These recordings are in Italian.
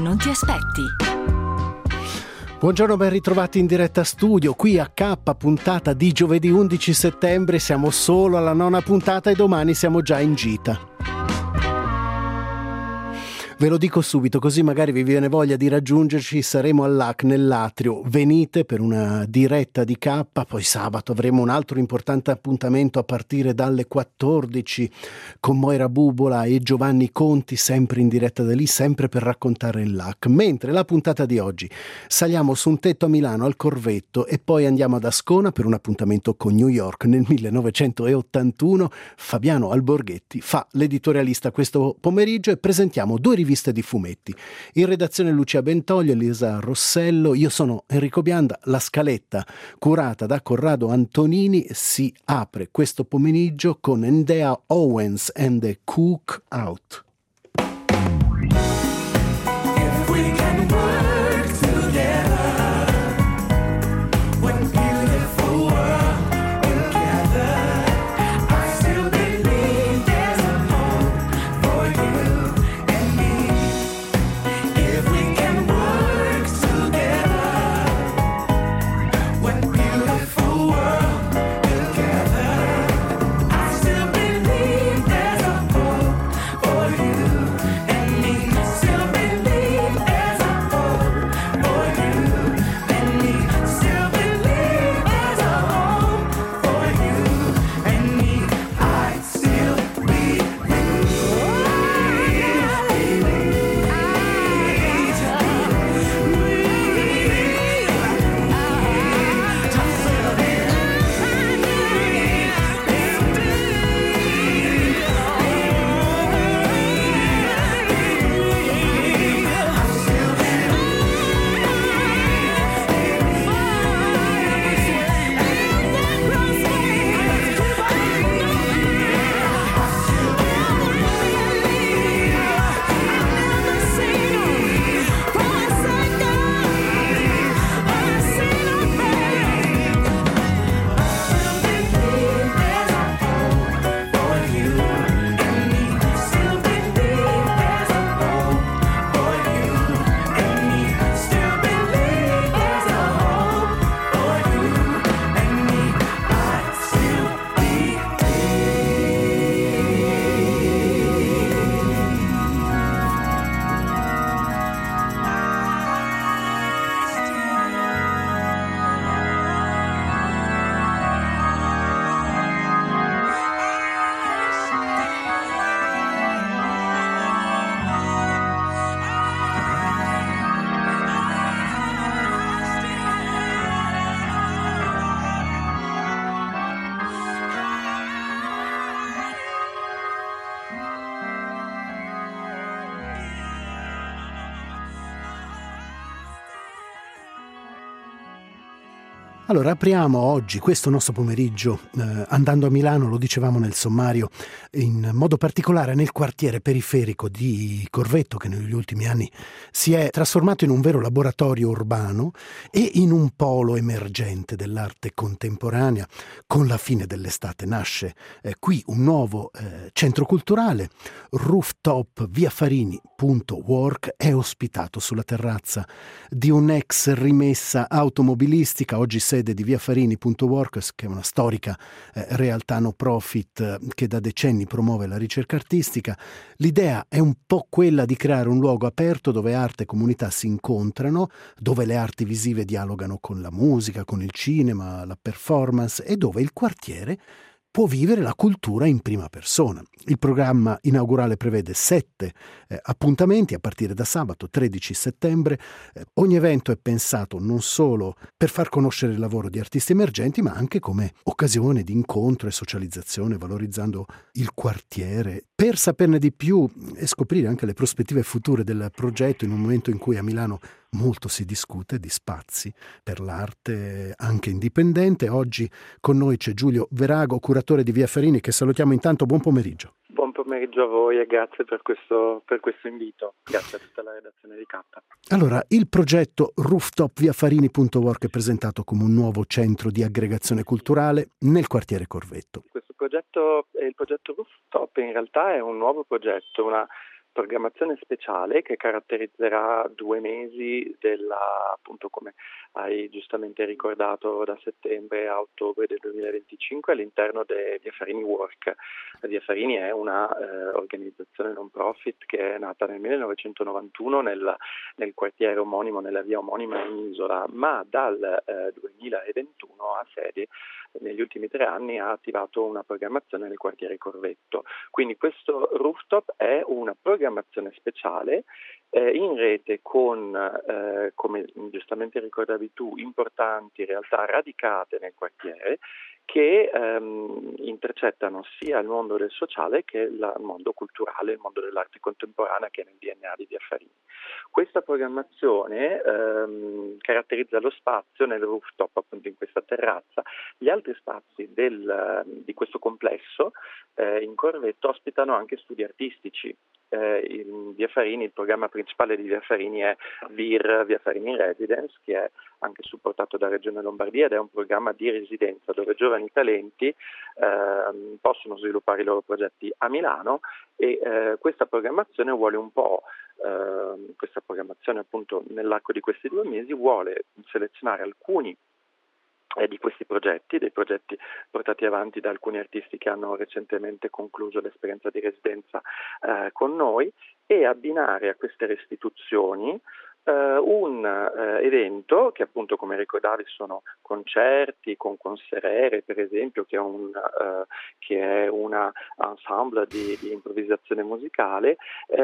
non ti aspetti. Buongiorno, ben ritrovati in diretta studio, qui a K, puntata di giovedì 11 settembre, siamo solo alla 9ª puntata e domani siamo già in gita. Ve lo dico subito, così magari vi viene voglia di raggiungerci. Saremo all'AC nell'atrio, venite per una diretta di K, poi sabato avremo un altro importante appuntamento a partire dalle 14 con Moira Bubola e Giovanni Conti, sempre in diretta da lì, sempre per raccontare il LAC. Mentre la puntata di oggi saliamo su un tetto a Milano al Corvetto e poi andiamo ad Ascona per un appuntamento con New York nel 1981. Fabiano Alborghetti fa l'editorialista questo pomeriggio e presentiamo due riviste di fumetti. In redazione Lucia Bentoglio, Elisa Rossello, io sono Enrico Bianda. La scaletta curata da Corrado Antonini si apre questo pomeriggio con Endea Owens and the Cook Out. Allora, apriamo oggi questo nostro pomeriggio andando a Milano, lo dicevamo nel sommario, in modo particolare nel quartiere periferico di Corvetto, che negli ultimi anni si è trasformato in un vero laboratorio urbano e in un polo emergente dell'arte contemporanea. Con la fine dell'estate nasce qui un nuovo centro culturale, Rooftop Viafarini.work, è ospitato sulla terrazza di un'ex rimessa automobilistica, oggi sede di Viafarini.work, che è una storica realtà no profit che da decenni promuove la ricerca artistica. L'idea è un po' quella di creare un luogo aperto dove arte e comunità si incontrano, dove le arti visive dialogano con la musica, con il cinema, la performance e dove il quartiere può vivere la cultura in prima persona. Il programma inaugurale prevede 7 appuntamenti a partire da sabato 13 settembre. Ogni evento è pensato non solo per far conoscere il lavoro di artisti emergenti, ma anche come occasione di incontro e socializzazione, valorizzando il quartiere. Per saperne di più e scoprire anche le prospettive future del progetto, in un momento in cui a Milano molto si discute di spazi per l'arte anche indipendente, oggi con noi c'è Giulio Verago, curatore di Viafarini, che salutiamo intanto. Buon pomeriggio. Buon pomeriggio a voi e grazie per questo invito. Grazie a tutta la redazione di K. Allora, il progetto Rooftop Viafarini.work è presentato come un nuovo centro di aggregazione culturale nel quartiere Corvetto. Questo progetto, il progetto Rooftop, in realtà è un nuovo progetto, una programmazione speciale che caratterizzerà 2 mesi appunto come hai giustamente ricordato, da settembre a ottobre del 2025 all'interno di Affarini Work. Via Farini è una organizzazione non profit che è nata nel 1991 nel quartiere omonimo, nella via omonima in Isola, ma dal 2021 ha sede, negli ultimi 3 anni ha attivato una programmazione nel quartiere Corvetto. Quindi questo rooftop è una programmazione speciale in rete con, come giustamente ricordavi tu, importanti realtà radicate nel quartiere che intercettano sia il mondo del sociale che il mondo culturale, il mondo dell'arte contemporanea che è nel DNA di Via Farini. Questa programmazione caratterizza lo spazio nel rooftop, appunto in questa terrazza. Gli altri spazi di questo complesso in Corvetto ospitano anche studi artistici. Via Farini, il programma principale di Via Farini è VIR, Via Farini Residence, che è anche supportato da Regione Lombardia ed è un programma di residenza dove giovani talenti possono sviluppare i loro progetti a Milano e questa programmazione vuole un po', questa programmazione appunto nell'arco di questi 2 mesi vuole selezionare alcuni di questi progetti, dei progetti portati avanti da alcuni artisti che hanno recentemente concluso l'esperienza di residenza con noi e abbinare a queste restituzioni un evento che appunto come ricordavi sono concerti con concerere per esempio che è una ensemble di improvvisazione musicale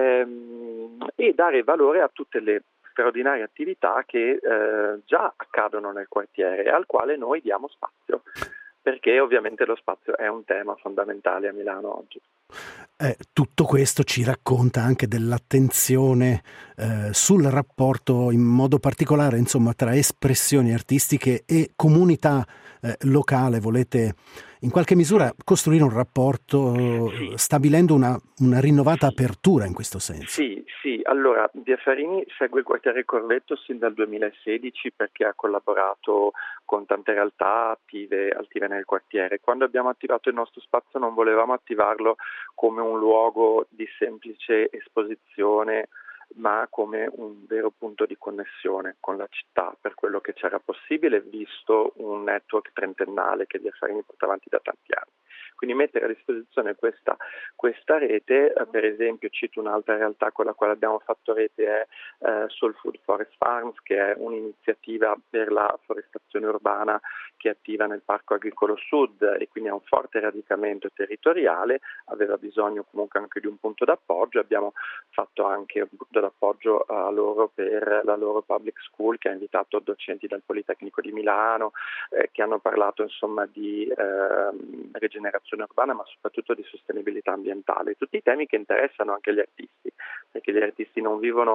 e dare valore a tutte le straordinarie attività che già accadono nel quartiere e al quale noi diamo spazio, perché ovviamente lo spazio è un tema fondamentale a Milano oggi. Tutto questo ci racconta anche dell'attenzione sul rapporto in modo particolare, insomma, tra espressioni artistiche e comunità locale. Volete in qualche misura costruire un rapporto stabilendo una rinnovata apertura in questo senso? Sì, allora Via Farini segue il quartiere Corvetto sin dal 2016 perché ha collaborato con tante realtà attive nel quartiere. Quando abbiamo attivato il nostro spazio non volevamo attivarlo come un luogo di semplice esposizione, ma come un vero punto di connessione con la città, per quello che c'era possibile, visto un network trentennale che Via Farini porta avanti da tanti anni. Quindi mettere a disposizione questa rete, per esempio cito un'altra realtà con la quale abbiamo fatto rete è Soul Food Forest Farms, che è un'iniziativa per la forestazione urbana che è attiva nel Parco Agricolo Sud e quindi ha un forte radicamento territoriale, aveva bisogno comunque anche di un punto d'appoggio, abbiamo fatto anche un punto d'appoggio a loro per la loro public school che ha invitato docenti dal Politecnico di Milano che hanno parlato insomma di rigenerazione urbana ma soprattutto di sostenibilità ambientale, tutti i temi che interessano anche gli artisti, perché gli artisti non vivono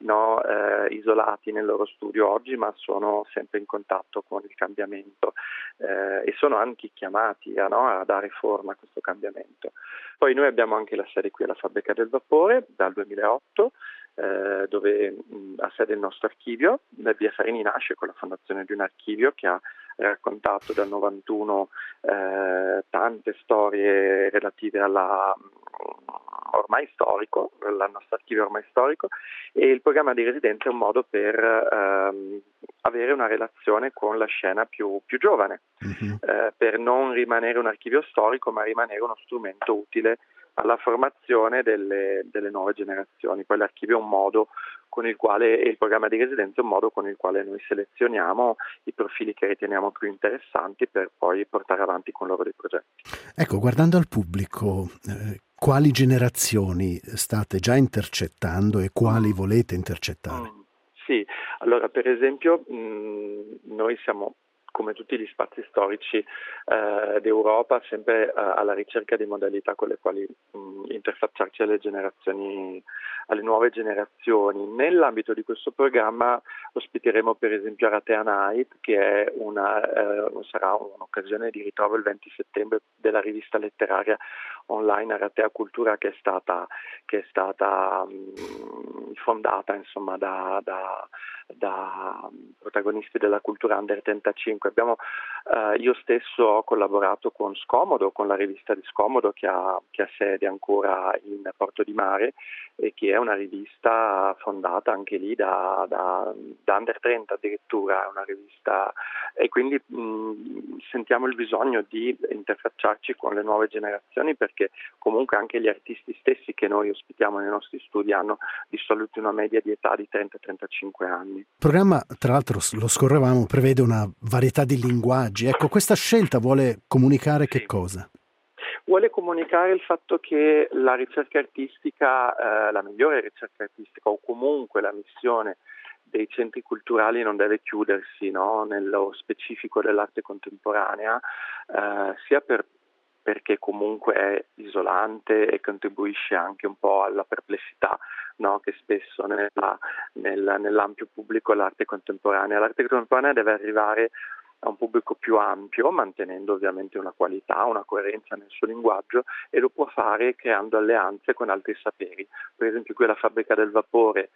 isolati nel loro studio oggi ma sono sempre in contatto con il cambiamento e sono anche chiamati a dare forma a questo cambiamento. Poi noi abbiamo anche la sede qui alla Fabbrica del Vapore dal 2008 dove ha sede il nostro archivio. Via Farini nasce con la fondazione di un archivio che ha raccontato dal 91 tante storie relative alla ormai storico, il nostro archivio ormai storico, e il programma di residenza è un modo per avere una relazione con la scena più giovane, per non rimanere un archivio storico ma rimanere uno strumento utile alla formazione delle nuove generazioni. Poi l'archivio è un modo con il quale, e il programma di residenza è un modo con il quale noi selezioniamo i profili che riteniamo più interessanti per poi portare avanti con loro dei progetti. Ecco, guardando al pubblico, quali generazioni state già intercettando e quali volete intercettare? Sì, allora per esempio noi siamo, come tutti gli spazi storici d'Europa, sempre alla ricerca di modalità con le quali interfacciarci alle nuove generazioni. Nell'ambito di questo programma ospiteremo per esempio Aratea Night, che è sarà un'occasione di ritrovo il 20 settembre della rivista letteraria online Aratea Cultura, che è stata fondata insomma da protagonisti della cultura Under 35. Io stesso ho collaborato con Scomodo, con la rivista di Scomodo che ha sede ancora in Porto di Mare, e che è una rivista fondata anche lì da Under 30 addirittura, è una rivista, e quindi sentiamo il bisogno di interfacciarci con le nuove generazioni, perché comunque anche gli artisti stessi che noi ospitiamo nei nostri studi hanno di solito una media di età di 30-35 anni. Il programma, tra l'altro, lo scorrevamo, prevede una varietà di linguaggi. Ecco, questa scelta vuole comunicare che cosa? Vuole comunicare il fatto che la ricerca artistica, la migliore ricerca artistica, o comunque la missione dei centri culturali, non deve chiudersi, no, nello specifico dell'arte contemporanea, sia perché comunque è isolante e contribuisce anche un po' alla perplessità, no, che spesso nell'ampio pubblico l'arte contemporanea deve arrivare a un pubblico più ampio, mantenendo ovviamente una qualità, una coerenza nel suo linguaggio, e lo può fare creando alleanze con altri saperi. Per esempio qui alla Fabbrica del Vapore,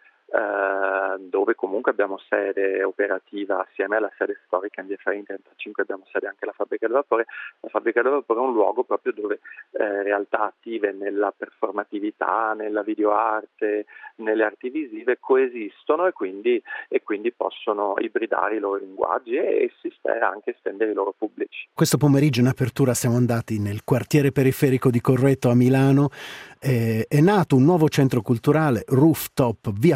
dove comunque abbiamo sede operativa assieme alla sede storica in via Farini 35, abbiamo sede anche alla Fabbrica del Vapore. La Fabbrica del Vapore è un luogo proprio dove realtà attive nella performatività, nella videoarte, nelle arti visive coesistono e quindi possono ibridare i loro linguaggi e si spera anche estendere i loro pubblici. Questo pomeriggio in apertura siamo andati nel quartiere periferico di Corvetto a Milano. È nato un nuovo centro culturale, Rooftop, via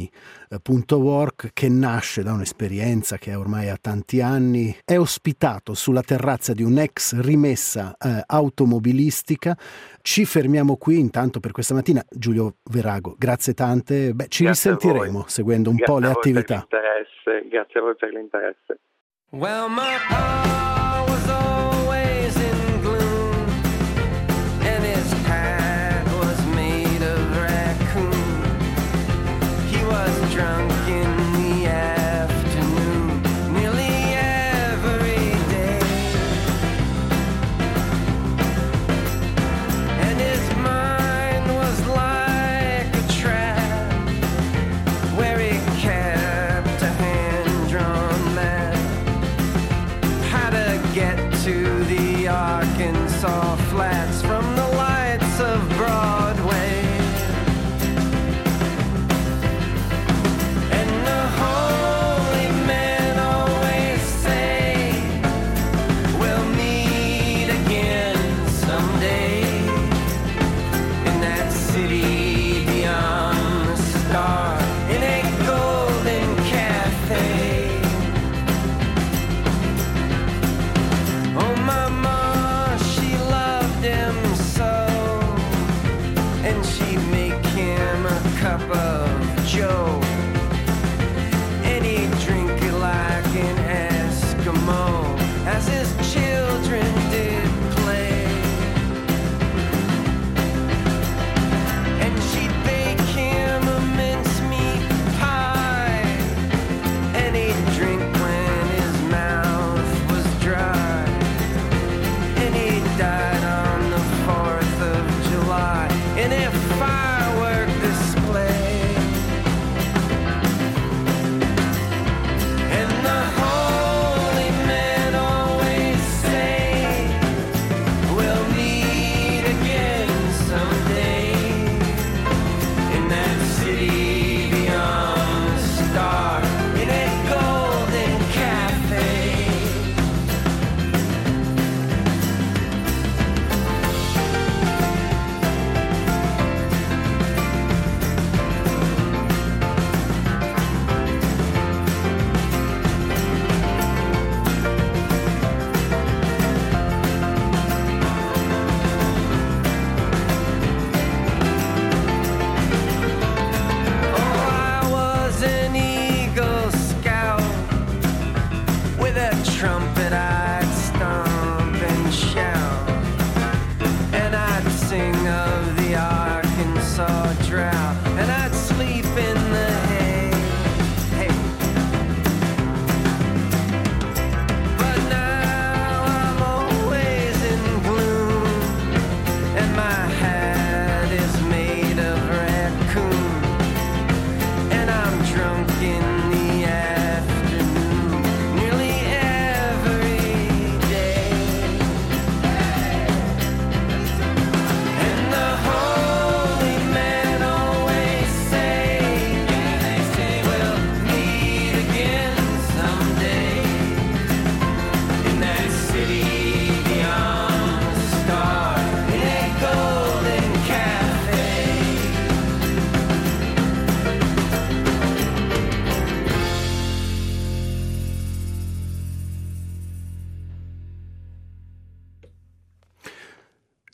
Farini.work, che nasce da un'esperienza che ormai ha tanti anni. È ospitato sulla terrazza di un'ex rimessa automobilistica. Ci fermiamo qui intanto per questa mattina. Giulio Verago, grazie tante. Ci risentiremo seguendo un po' le attività. Grazie a voi per l'interesse. Well, my car was always in gloom, and his hat was made of raccoon. He was drunk in the afternoon, nearly every day, and his mind was like a trap, where he kept a hand-drawn map. How to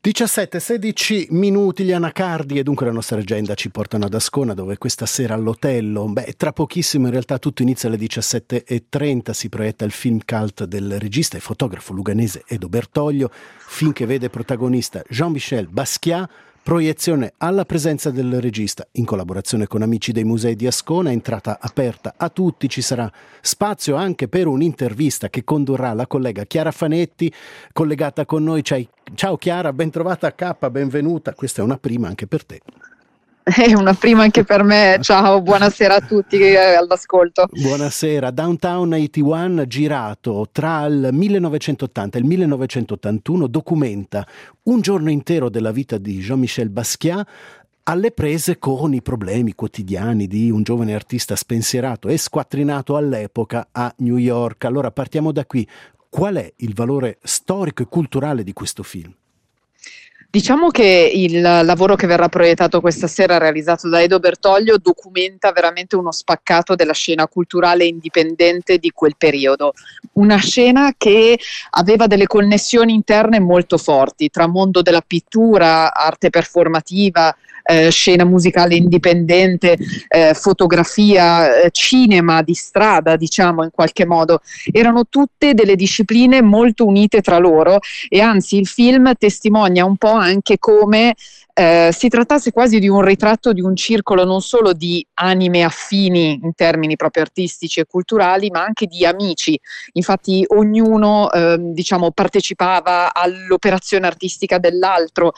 17-16 minuti, gli anacardi e dunque la nostra agenda ci portano ad Ascona, dove questa sera all'Otello, tra pochissimo in realtà tutto inizia alle 17:30, si proietta il film cult del regista e fotografo luganese Edo Bertoglio, film che vede protagonista Jean-Michel Basquiat. Proiezione alla presenza del regista in collaborazione con amici dei musei di Ascona, entrata aperta a tutti, ci sarà spazio anche per un'intervista che condurrà la collega Chiara Fanetti, collegata con noi. Ciao Chiara, ben trovata a K, benvenuta, questa è una prima anche per te. È una prima anche per me, ciao, buonasera a tutti all'ascolto. Buonasera. Downtown 81, girato tra il 1980 e il 1981, documenta un giorno intero della vita di Jean-Michel Basquiat, alle prese con i problemi quotidiani di un giovane artista spensierato e squattrinato all'epoca a New York. Allora partiamo da qui. Qual è il valore storico e culturale di questo film? Diciamo che il lavoro che verrà proiettato questa sera, realizzato da Edo Bertoglio, documenta veramente uno spaccato della scena culturale indipendente di quel periodo. Una scena che aveva delle connessioni interne molto forti tra mondo della pittura, arte performativa, scena musicale indipendente, fotografia, cinema di strada, diciamo in qualche modo. Erano tutte delle discipline molto unite tra loro e anzi il film testimonia un po' anche come si trattasse quasi di un ritratto di un circolo non solo di anime affini in termini proprio artistici e culturali, ma anche di amici. Infatti ognuno diciamo partecipava all'operazione artistica dell'altro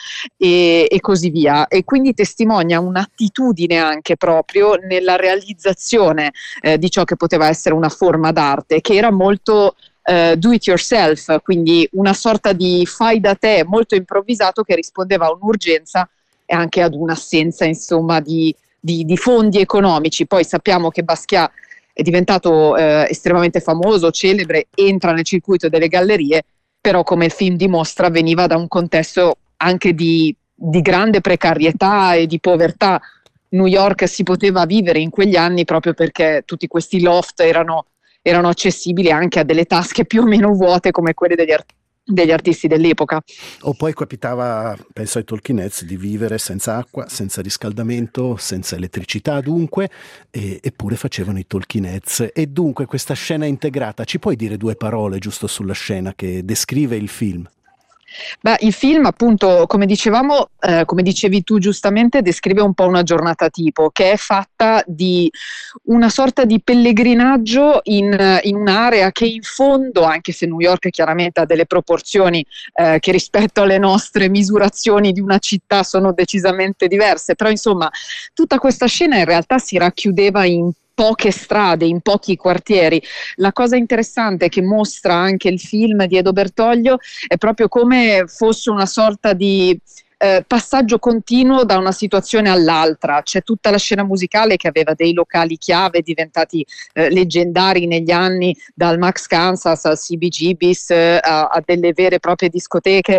e così via, e quindi testimonia un'attitudine anche proprio nella realizzazione di ciò che poteva essere una forma d'arte, che era molto do it yourself, quindi una sorta di fai da te molto improvvisato che rispondeva a un'urgenza e anche ad un'assenza insomma di fondi economici. Poi sappiamo che Basquiat è diventato estremamente famoso, celebre, entra nel circuito delle gallerie, però come il film dimostra veniva da un contesto anche di grande precarietà e di povertà. New York si poteva vivere in quegli anni proprio perché tutti questi loft erano accessibili anche a delle tasche più o meno vuote come quelle degli artisti dell'epoca. O poi capitava, penso ai talking heads, di vivere senza acqua, senza riscaldamento, senza elettricità dunque, eppure facevano i talking heads. E dunque questa scena integrata, ci puoi dire due parole giusto sulla scena che descrive il film? Beh, il film appunto, come dicevamo, come dicevi tu giustamente, descrive un po' una giornata tipo che è fatta di una sorta di pellegrinaggio in un'area che in fondo, anche se New York chiaramente ha delle proporzioni che rispetto alle nostre misurazioni di una città sono decisamente diverse, però insomma tutta questa scena in realtà si racchiudeva in poche strade, in pochi quartieri. La cosa interessante che mostra anche il film di Edo Bertoglio è proprio come fosse una sorta di passaggio continuo da una situazione all'altra. C'è tutta la scena musicale che aveva dei locali chiave diventati leggendari negli anni, dal Max Kansas al CBGB's a delle vere e proprie discoteche,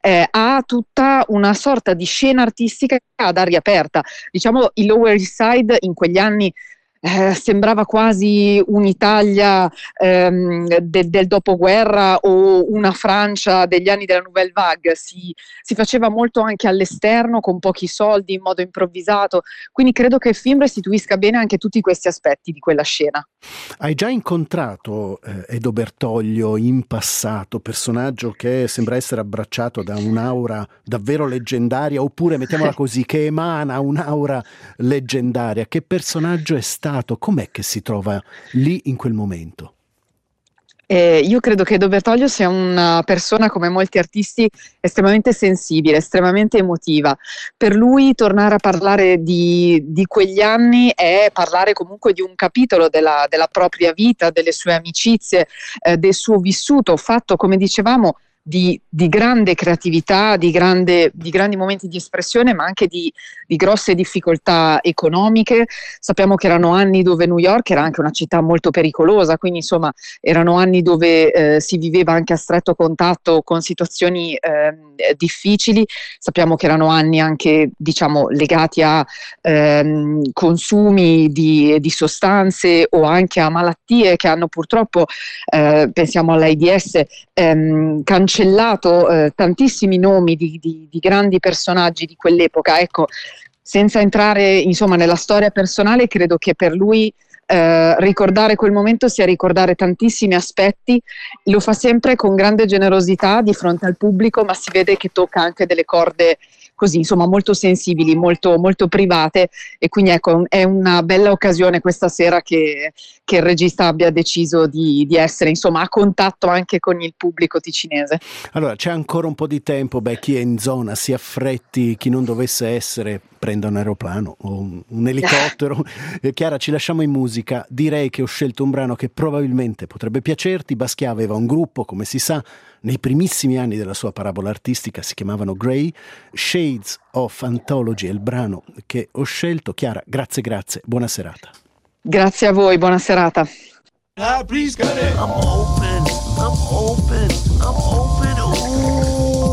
ha tutta una sorta di scena artistica ad aria aperta. Diciamo il Lower East Side in quegli anni sembrava quasi un'Italia del dopoguerra o una Francia degli anni della Nouvelle Vague. Si faceva molto anche all'esterno con pochi soldi, in modo improvvisato, quindi credo che il film restituisca bene anche tutti questi aspetti di quella scena. Hai già incontrato Edo Bertoglio in passato, personaggio che sembra essere abbracciato da un'aura davvero leggendaria, oppure mettiamola così, che emana un'aura leggendaria? Che personaggio è stato? Com'è che si trova lì in quel momento? Io credo che Edo Bertoglio sia una persona, come molti artisti, estremamente sensibile, estremamente emotiva. Per lui tornare a parlare di quegli anni è parlare comunque di un capitolo della propria vita, delle sue amicizie, del suo vissuto, fatto, come dicevamo, di grande creatività, di grandi momenti di espressione, ma anche di grosse difficoltà economiche. Sappiamo che erano anni dove New York era anche una città molto pericolosa, quindi insomma erano anni dove si viveva anche a stretto contatto con situazioni difficili. Sappiamo che erano anni anche, diciamo, legati a consumi di sostanze o anche a malattie che hanno purtroppo, pensiamo all'AIDS, cancellato cancellato tantissimi nomi di grandi personaggi di quell'epoca. Ecco, senza entrare insomma nella storia personale, credo che per lui ricordare quel momento sia ricordare tantissimi aspetti. Lo fa sempre con grande generosità di fronte al pubblico, ma si vede che tocca anche delle corde così, insomma, molto sensibili, molto, molto private, e quindi ecco, è una bella occasione questa sera che il regista abbia deciso di essere, insomma, a contatto anche con il pubblico ticinese. Allora, c'è ancora un po' di tempo, chi è in zona si affretti, chi non dovesse essere prenda un aeroplano o un elicottero. Chiara, ci lasciamo in musica. Direi che ho scelto un brano che probabilmente potrebbe piacerti. Basquiat aveva un gruppo, come si sa, nei primissimi anni della sua parabola artistica, si chiamavano Grey. Shades of Anthology è il brano che ho scelto. Chiara, grazie, buona serata. Grazie a voi, buona serata. I'm open, ooh.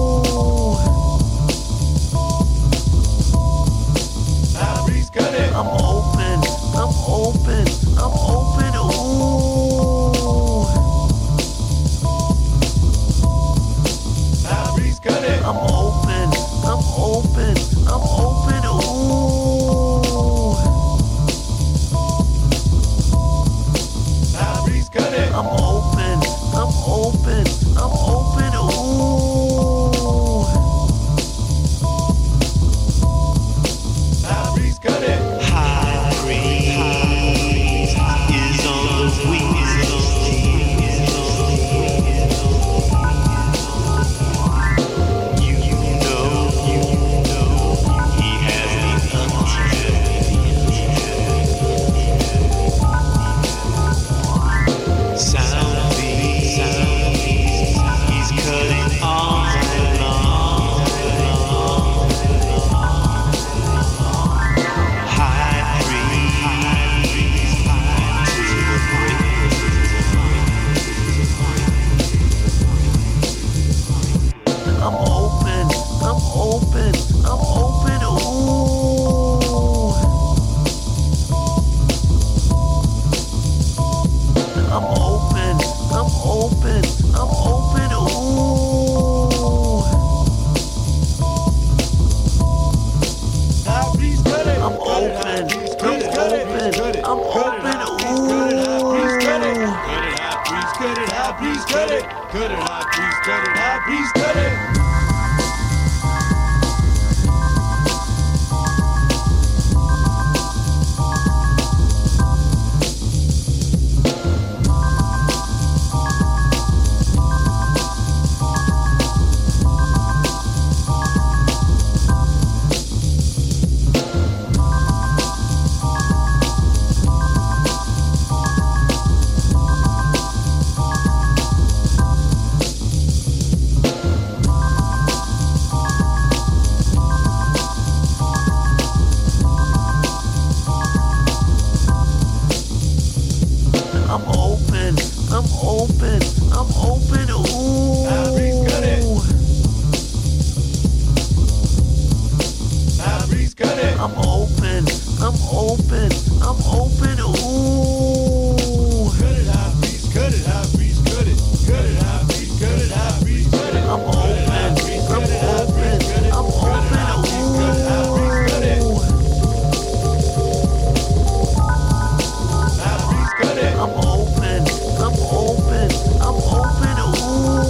I'm open, ooh. I'm open, ooh. I'm open, ooh. High breeze is on the wings. You know, he has the sound beats, he's cutting all night long. High breeze to the break. I'm open, ooh. I'm open, ooh. I'm open, ooh. I'm open, ooh.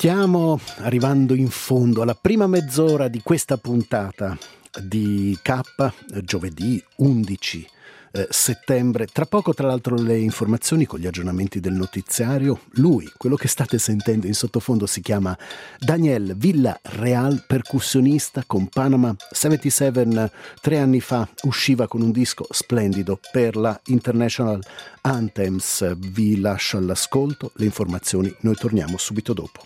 Stiamo arrivando in fondo alla prima mezz'ora di questa puntata di K, giovedì 11 settembre. Tra poco, tra l'altro, le informazioni con gli aggiornamenti del notiziario. Lui, quello che state sentendo in sottofondo, si chiama Daniel Villarreal, percussionista con Panama 77. 3 anni fa usciva con un disco splendido per la International Anthems. Vi lascio all'ascolto le informazioni, noi torniamo subito dopo.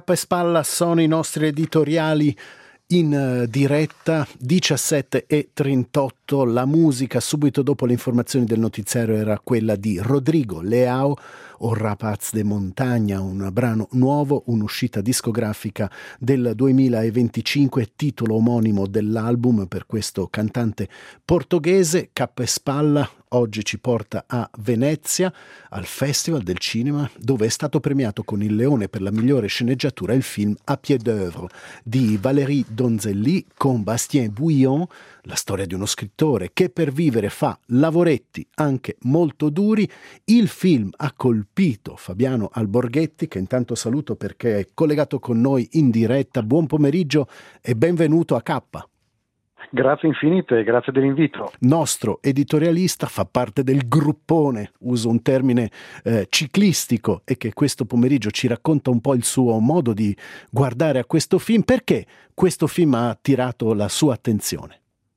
K e Spalla sono i nostri editoriali in diretta, 17:38. La musica subito dopo le informazioni del notiziario era quella di Rodrigo Leao, O Rapaz de Montagna, un brano nuovo, un'uscita discografica del 2025, titolo omonimo dell'album per questo cantante portoghese. K e Spalla oggi ci porta a Venezia, al Festival del Cinema, dove è stato premiato con il Leone per la migliore sceneggiatura il film A pied d'œuvre di Valérie Donzelli con Bastien Bouillon, la storia di uno scrittore che per vivere fa lavoretti anche molto duri. Il film ha colpito Fabiano Alborghetti, che intanto saluto perché è collegato con noi in diretta. Buon pomeriggio e benvenuto a K. Grazie infinite, grazie dell'invito. Nostro editorialista, fa parte del gruppone, uso un termine ciclistico, e che questo pomeriggio ci racconta un po' il suo modo di guardare a questo film. Perché questo film ha attirato la sua attenzione?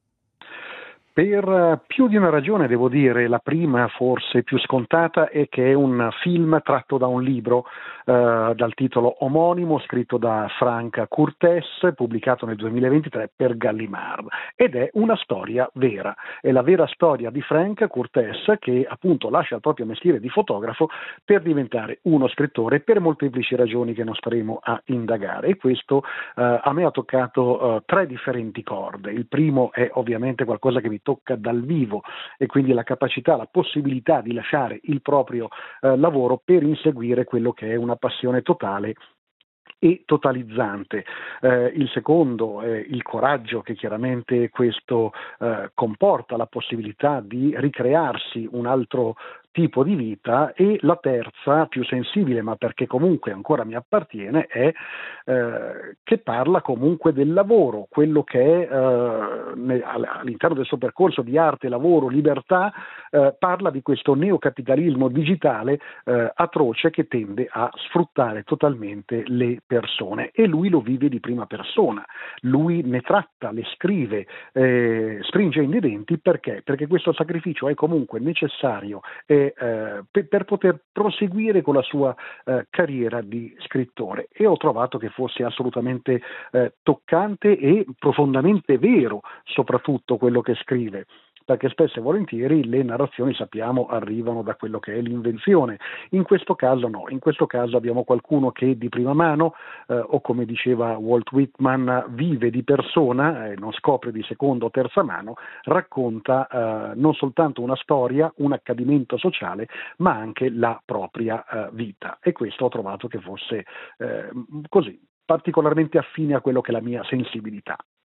Per più di una ragione, devo dire. La prima, forse più scontata, è che è un film tratto da un libro dal titolo omonimo, scritto da Franca Curtés, pubblicato nel 2023 per Gallimard, ed è una storia vera. È la vera storia di Franca Curtés, che appunto lascia il proprio mestiere di fotografo per diventare uno scrittore per molteplici ragioni che non staremo a indagare, e questo a me ha toccato tre differenti corde. Il primo è ovviamente qualcosa che mi tocca dal vivo, e quindi la capacità, la possibilità di lasciare il proprio lavoro per inseguire quello che è una passione totale e totalizzante. Il secondo è il coraggio che chiaramente questo comporta, la possibilità di ricrearsi un altro tipo di vita, e la terza, più sensibile, ma perché comunque ancora mi appartiene, è che parla comunque del lavoro, quello che è all'interno del suo percorso di arte, lavoro, libertà, parla di questo neocapitalismo digitale atroce che tende a sfruttare totalmente le persone, e lui lo vive di prima persona. Lui ne tratta, le scrive, stringe i denti. Perché? Perché questo sacrificio è comunque necessario per poter proseguire con la sua carriera di scrittore, e ho trovato che fosse assolutamente toccante e profondamente vero, soprattutto quello che scrive, perché spesso e volentieri le narrazioni, sappiamo, arrivano da quello che è l'invenzione. In questo caso no, in questo caso abbiamo qualcuno che di prima mano, o come diceva Walt Whitman, vive di persona, non scopre di seconda o terza mano, racconta non soltanto una storia, un accadimento sociale, ma anche la propria vita, e questo ho trovato che fosse così particolarmente affine a quello che è la mia sensibilità.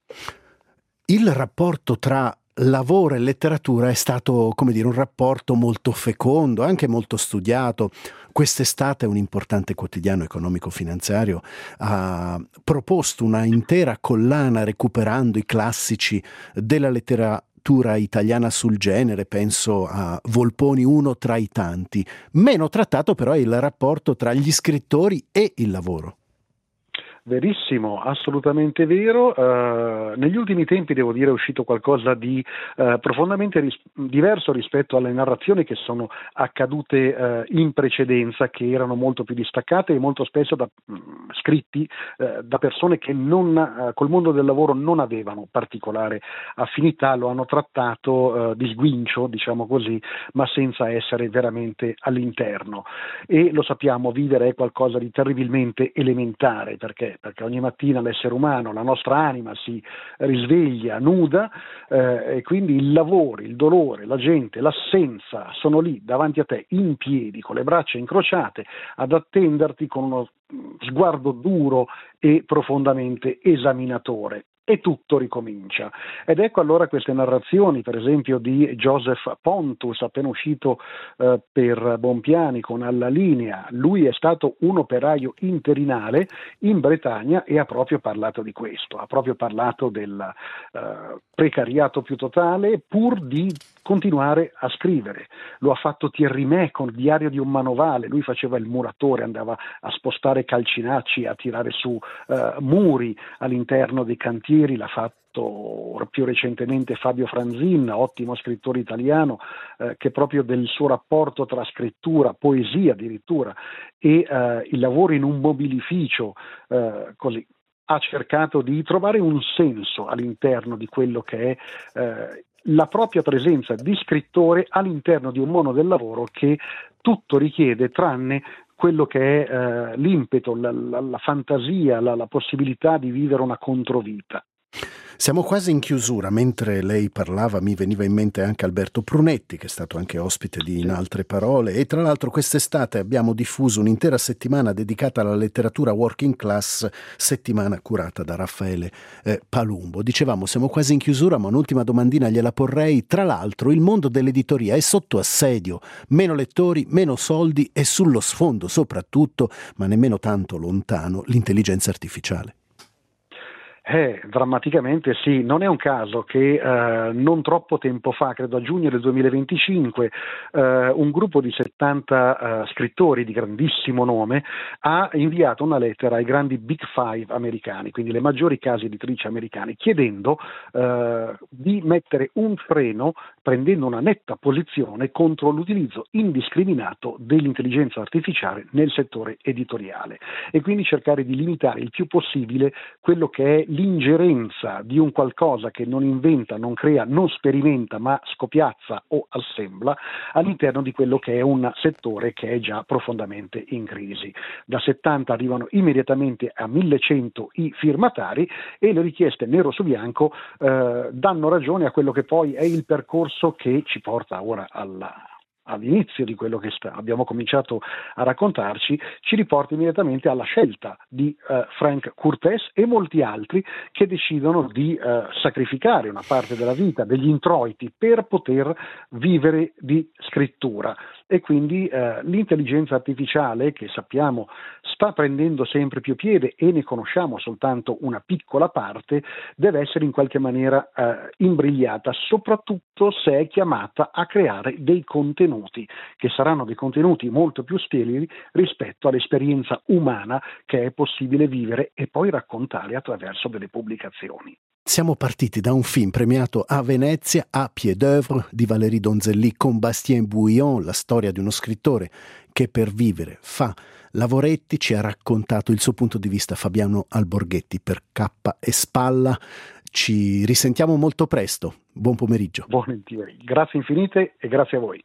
Il rapporto tra lavoro e letteratura è stato, come dire, un rapporto molto fecondo, anche molto studiato. Quest'estate un importante quotidiano economico-finanziario ha proposto una intera collana recuperando i classici della letteratura italiana sul genere. Penso a Volponi, uno tra i tanti. Meno trattato però è il rapporto tra gli scrittori e il lavoro. Verissimo, assolutamente vero. Negli ultimi tempi, devo dire, è uscito qualcosa di profondamente diverso rispetto alle narrazioni che sono accadute in precedenza, che erano molto più distaccate e molto spesso scritti da persone che col mondo del lavoro non avevano particolare affinità, lo hanno trattato di sguincio, diciamo così, ma senza essere veramente all'interno. E lo sappiamo, vivere è qualcosa di terribilmente elementare, perché ogni mattina l'essere umano, la nostra anima si risveglia nuda, e quindi il lavoro, il dolore, la gente, l'assenza sono lì davanti a te in piedi, con le braccia incrociate, ad attenderti con uno sguardo duro e profondamente esaminatore. E tutto ricomincia. Ed ecco allora queste narrazioni, per esempio di Joseph Pontus, appena uscito per Bompiani con Alla linea. Lui è stato un operaio interinale in Bretagna e ha proprio parlato di questo, ha proprio parlato del precariato più totale, pur di continuare a scrivere. Lo ha fatto Thierry May con Diario di un manovale. Lui faceva il muratore, andava a spostare calcinacci, a tirare su muri all'interno dei cantieri. L'ha fatto visto più recentemente Fabio Franzin, ottimo scrittore italiano, che proprio del suo rapporto tra scrittura, poesia addirittura, e il lavoro in un mobilificio, così, ha cercato di trovare un senso all'interno di quello che è la propria presenza di scrittore all'interno di un mondo del lavoro che tutto richiede tranne quello che è l'impeto, la fantasia, la possibilità di vivere una controvita. Siamo quasi in chiusura. Mentre lei parlava mi veniva in mente anche Alberto Prunetti, che è stato anche ospite di In Altre Parole, e tra l'altro quest'estate abbiamo diffuso un'intera settimana dedicata alla letteratura working class, settimana curata da Raffaele Palumbo. Dicevamo siamo quasi in chiusura, ma un'ultima domandina gliela porrei. Tra l'altro il mondo dell'editoria è sotto assedio, meno lettori, meno soldi e sullo sfondo soprattutto, ma nemmeno tanto lontano, l'intelligenza artificiale. Drammaticamente sì, non è un caso che non troppo tempo fa, credo a giugno del 2025, un gruppo di 70 scrittori di grandissimo nome ha inviato una lettera ai grandi Big Five americani, quindi le maggiori case editrici americane, chiedendo di mettere un freno, prendendo una netta posizione contro l'utilizzo indiscriminato dell'intelligenza artificiale nel settore editoriale e quindi cercare di limitare il più possibile quello che è l'ingerenza di un qualcosa che non inventa, non crea, non sperimenta, ma scopiazza o assembla all'interno di quello che è un settore che è già profondamente in crisi. Da 70 arrivano immediatamente a 1100 i firmatari e le richieste nero su bianco danno ragione a quello che poi è il percorso che ci porta ora all'inizio di quello che abbiamo cominciato a raccontarci, ci riporta immediatamente alla scelta di Frank Curtis e molti altri che decidono di sacrificare una parte della vita, degli introiti, per poter vivere di scrittura. E quindi l'intelligenza artificiale, che sappiamo sta prendendo sempre più piede e ne conosciamo soltanto una piccola parte, deve essere in qualche maniera imbrigliata, soprattutto se è chiamata a creare dei contenuti che saranno dei contenuti molto più sterili rispetto all'esperienza umana che è possibile vivere e poi raccontare attraverso delle pubblicazioni. Siamo partiti da un film premiato a Venezia, A pied d'œuvre, di Valérie Donzelli con Bastien Bouillon, la storia di uno scrittore che per vivere fa lavoretti. Ci ha raccontato il suo punto di vista Fabiano Alborghetti per Cappa e Spalla. Ci risentiamo molto presto. Buon pomeriggio. Volentieri. Grazie infinite e grazie a voi.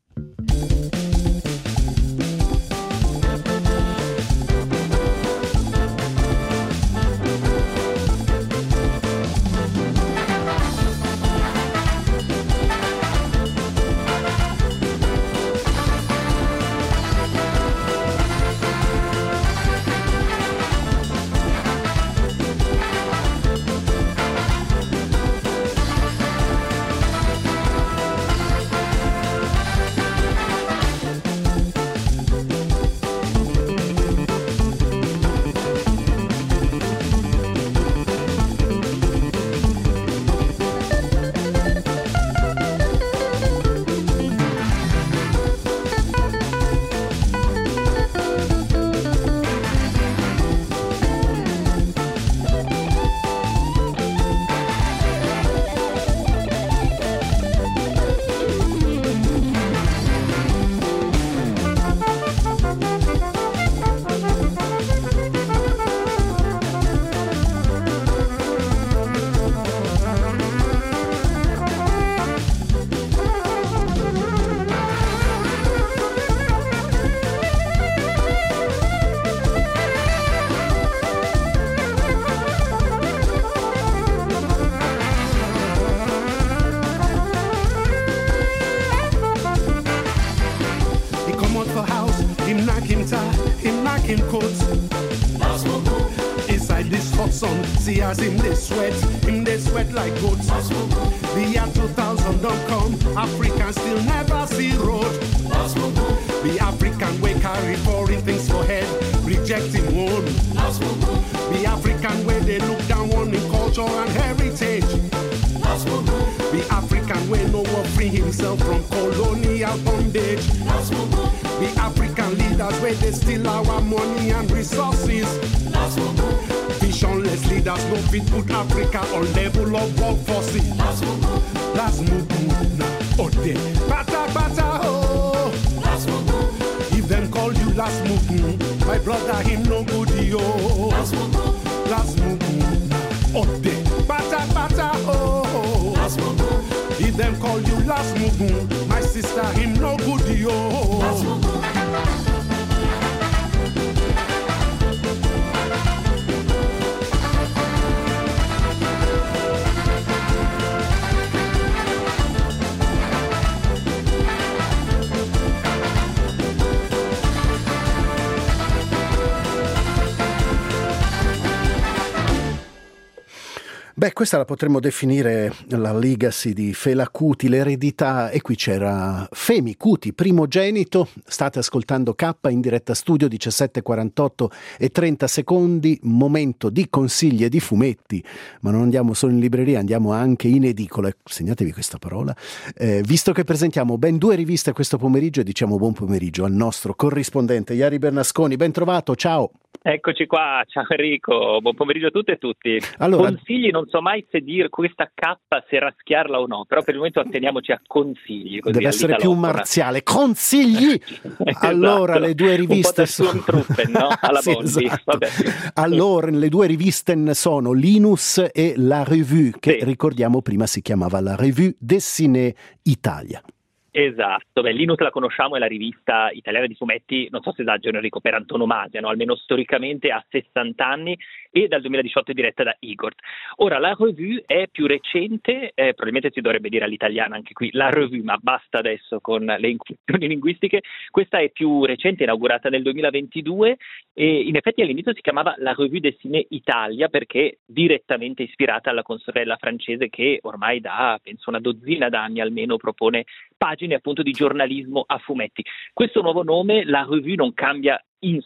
See us in the sweat like goats. The year 2000 don't come, Africans still never see road. The African way carry foreign things for head, rejecting one. The African way they look down on in culture and heritage. The African way no one free himself from colonial bondage. The African leaders way they steal our money and resources. Vision Honestly, that's no fit put Africa on level of workforce. Last Mugu, oh de, bata bata oh. If them call you Last Mugu, my brother him no good yo. Last Mugu, oh de, bata bata oh. If them call you Last Mugu, my sister him no good yo. Beh, questa la potremmo definire la legacy di Fela Kuti, l'eredità, e qui c'era Femi Kuti, primogenito. State ascoltando K in diretta studio, 17:48 e 30 secondi, momento di consigli e di fumetti, ma non andiamo solo in libreria, andiamo anche in edicola, segnatevi questa parola, visto che presentiamo ben 2 riviste questo pomeriggio e diciamo buon pomeriggio al nostro corrispondente Iari Bernasconi. Ben trovato, ciao! Eccoci qua, ciao Enrico, buon pomeriggio a tutte e tutti. Allora, consigli, non so mai se dire questa K, se raschiarla o no, però per il momento atteniamoci a consigli. Così, deve essere più marziale, consigli! Esatto. Allora, le 2 riviste sono no? Alla sì, Bondi. esatto. Vabbè. Allora, le 2 riviste sono Linus e La Revue, che ricordiamo prima si chiamava La Revue Dessinée Italia. Esatto, Linus la conosciamo, è la rivista italiana di fumetti, non so se esagero Enrico, per antonomasia, no? Almeno storicamente ha 60 anni e dal 2018 è diretta da Igor. Ora la revue è più recente, probabilmente si dovrebbe dire all'italiana anche qui la revue, ma basta adesso con le incursioni linguistiche. Questa è più recente, inaugurata nel 2022 e in effetti all'inizio si chiamava la Revue Dessinée Italia perché direttamente ispirata alla consorella francese che ormai da penso una dozzina d'anni almeno propone pagine appunto di giornalismo a fumetti. Questo nuovo nome, la revue, non cambia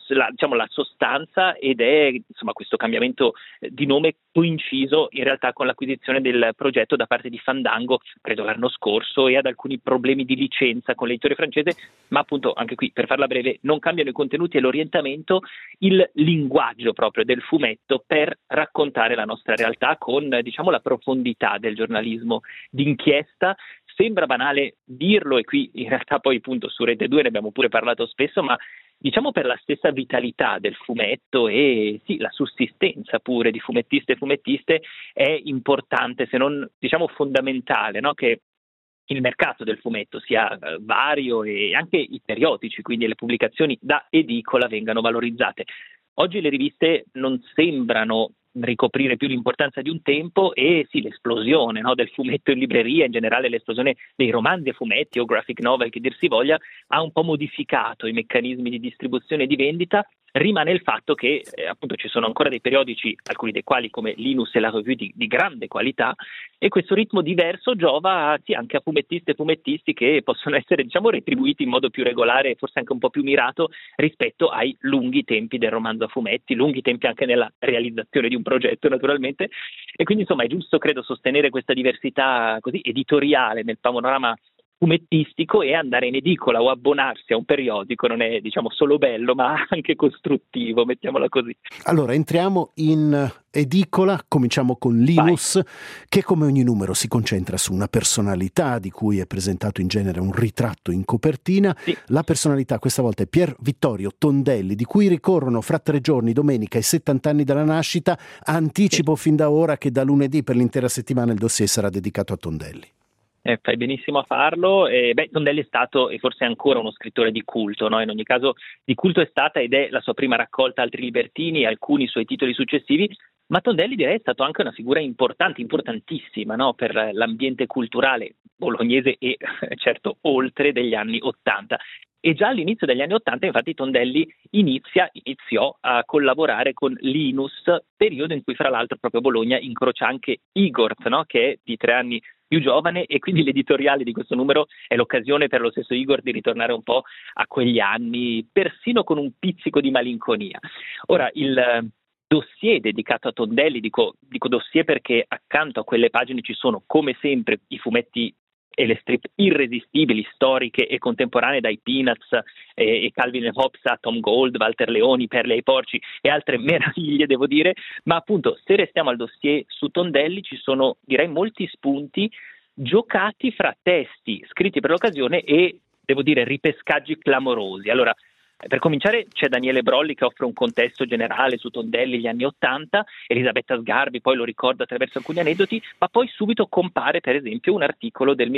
la sostanza ed è insomma questo cambiamento di nome coinciso in realtà con l'acquisizione del progetto da parte di Fandango, credo l'anno scorso, e ad alcuni problemi di licenza con l'editore francese, ma appunto anche qui per farla breve non cambiano i contenuti e l'orientamento, il linguaggio proprio del fumetto per raccontare la nostra realtà con diciamo la profondità del giornalismo d'inchiesta. Sembra banale dirlo e qui in realtà poi appunto su Rete 2 ne abbiamo pure parlato spesso, ma diciamo per la stessa vitalità del fumetto e sì, la sussistenza pure di fumettiste e fumettiste è importante, se non diciamo fondamentale, no? Che il mercato del fumetto sia vario e anche i periodici, quindi le pubblicazioni da edicola vengano valorizzate. Oggi le riviste non sembrano ricoprire più l'importanza di un tempo e sì, l'esplosione, no, del fumetto in libreria, in generale l'esplosione dei romanzi a fumetti o graphic novel che dir si voglia, ha un po' modificato i meccanismi di distribuzione e di vendita. Rimane il fatto che appunto ci sono ancora dei periodici, alcuni dei quali come Linus e la Revue di grande qualità, e questo ritmo diverso giova sì, anche a fumettiste e fumettisti che possono essere diciamo retribuiti in modo più regolare e forse anche un po' più mirato rispetto ai lunghi tempi del romanzo a fumetti, lunghi tempi anche nella realizzazione di un progetto naturalmente, e quindi insomma è giusto credo sostenere questa diversità così editoriale nel panorama fumettistico e andare in edicola o abbonarsi a un periodico non è diciamo solo bello ma anche costruttivo, mettiamola così. Allora entriamo in edicola, cominciamo con Linus. Vai. Che come ogni numero si concentra su una personalità di cui è presentato in genere un ritratto in copertina. Sì. La personalità questa volta è Pier Vittorio Tondelli, di cui ricorrono fra 3 giorni, domenica, i 70 anni dalla nascita. Anticipo fin da ora che da lunedì per l'intera settimana il dossier sarà dedicato a Tondelli. Fai benissimo a farlo. Tondelli è stato e forse è ancora uno scrittore di culto, no? In ogni caso di culto è stata ed è la sua prima raccolta Altri Libertini e alcuni suoi titoli successivi, ma Tondelli direi è stato anche una figura importante, importantissima, no? Per l'ambiente culturale bolognese e certo oltre degli anni '80. E già all'inizio degli anni '80 infatti Tondelli iniziò a collaborare con Linus, periodo in cui fra l'altro proprio Bologna incrocia anche Igor, no? Che è di 3 anni più giovane, e quindi l'editoriale di questo numero è l'occasione per lo stesso Igor di ritornare un po' a quegli anni, persino con un pizzico di malinconia. Ora, il dossier dedicato a Tondelli, dico dossier perché accanto a quelle pagine ci sono come sempre i fumetti e le strip irresistibili, storiche e contemporanee, dai Peanuts e Calvin e Hobbes a Tom Gold, Walter Leoni, Perle ai porci e altre meraviglie, devo dire. Ma appunto, se restiamo al dossier su Tondelli, ci sono, direi, molti spunti giocati fra testi scritti per l'occasione e, devo dire, ripescaggi clamorosi. Allora, per cominciare c'è Daniele Brolli che offre un contesto generale su Tondelli, gli anni '80, Elisabetta Sgarbi poi lo ricorda attraverso alcuni aneddoti, ma poi subito compare per esempio un articolo del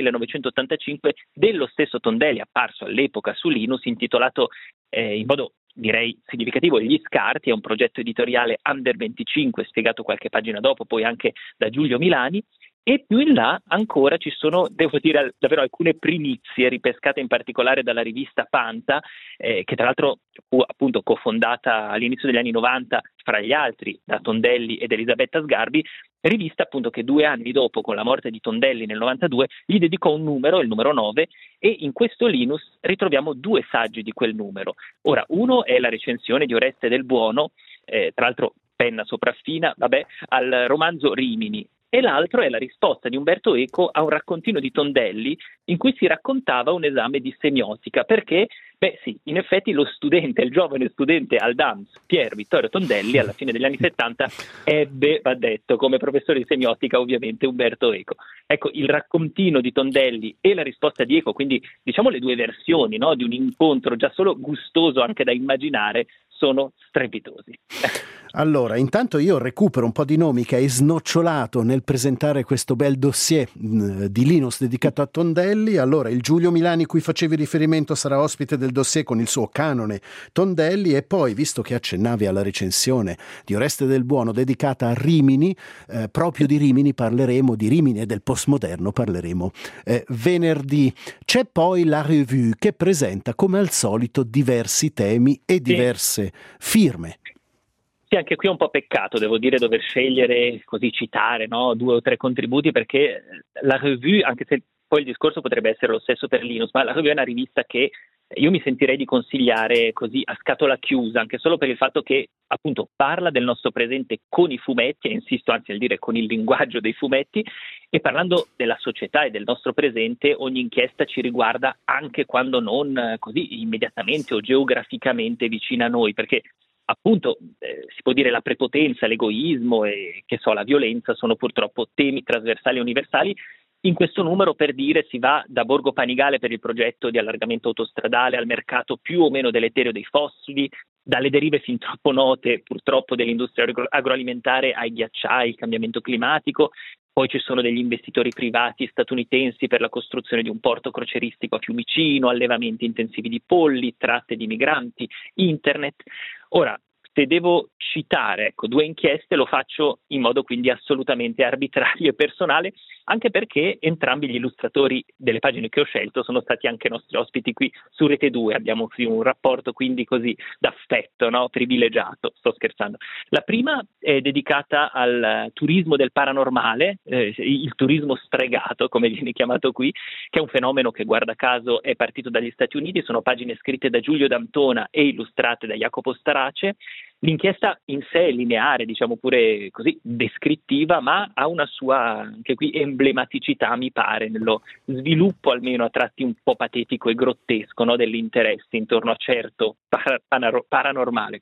1985 dello stesso Tondelli, apparso all'epoca su Linus, intitolato in modo direi significativo Gli Scarti, è un progetto editoriale under 25 spiegato qualche pagina dopo poi anche da Giulio Milani. E più in là ancora ci sono, devo dire, davvero alcune primizie ripescate in particolare dalla rivista Panta, che tra l'altro fu appunto cofondata all'inizio degli anni 90 fra gli altri da Tondelli ed Elisabetta Sgarbi, rivista appunto che 2 anni dopo, con la morte di Tondelli nel 92, gli dedicò un numero, il numero 9, e in questo Linus ritroviamo 2 saggi di quel numero. Ora, uno è la recensione di Oreste del Buono, tra l'altro penna sopraffina, al romanzo Rimini, e l'altro è la risposta di Umberto Eco a un raccontino di Tondelli in cui si raccontava un esame di semiotica, perché, in effetti il giovane studente al DAMS, Pier Vittorio Tondelli, alla fine degli anni 70 ebbe, va detto, come professore di semiotica ovviamente Umberto Eco. Ecco, il raccontino di Tondelli e la risposta di Eco, quindi diciamo le 2 versioni, no, di un incontro già solo gustoso anche da immaginare, sono strepitosi. Allora, intanto io recupero un po' di nomi che hai snocciolato nel presentare questo bel dossier di Linus dedicato a Tondelli. Allora, il Giulio Milani cui facevi riferimento sarà ospite del dossier con il suo canone Tondelli, e poi, visto che accennavi alla recensione di Oreste del Buono dedicata a Rimini, proprio di Rimini parleremo, di Rimini e del postmoderno parleremo venerdì. C'è poi la revue che presenta come al solito diversi temi e diverse firme. Sì, anche qui è un po' peccato, devo dire, dover scegliere, così citare, no, 2 o 3 contributi, perché la revue, anche se poi il discorso potrebbe essere lo stesso per Linus, ma la revue è una rivista che io mi sentirei di consigliare così a scatola chiusa, anche solo per il fatto che appunto parla del nostro presente con i fumetti, e insisto anzi nel dire con il linguaggio dei fumetti, e parlando della società e del nostro presente, ogni inchiesta ci riguarda anche quando non così immediatamente o geograficamente vicina a noi, perché appunto si può dire la prepotenza, l'egoismo e la violenza sono purtroppo temi trasversali e universali. In questo numero, per dire, si va da Borgo Panigale per il progetto di allargamento autostradale al mercato più o meno deleterio dei fossili, dalle derive fin troppo note purtroppo dell'industria agroalimentare ai ghiacciai, il cambiamento climatico. Poi ci sono degli investitori privati statunitensi per la costruzione di un porto croceristico a Fiumicino, allevamenti intensivi di polli, tratte di migranti, internet. Ora, se devo citare 2 inchieste, lo faccio in modo quindi assolutamente arbitrario e personale, anche perché entrambi gli illustratori delle pagine che ho scelto sono stati anche nostri ospiti qui su Rete 2, abbiamo qui un rapporto quindi così d'affetto, no? Privilegiato, sto scherzando. La prima è dedicata al turismo del paranormale, il turismo stregato come viene chiamato qui, che è un fenomeno che guarda caso è partito dagli Stati Uniti, sono pagine scritte da Giulio D'Antona e illustrate da Jacopo Starace. L'inchiesta in sé è lineare, diciamo pure così, descrittiva, ma ha una sua, anche qui, emblematicità, mi pare, nello sviluppo almeno a tratti un po' patetico e grottesco, no, dell'interesse intorno a certo paranormale.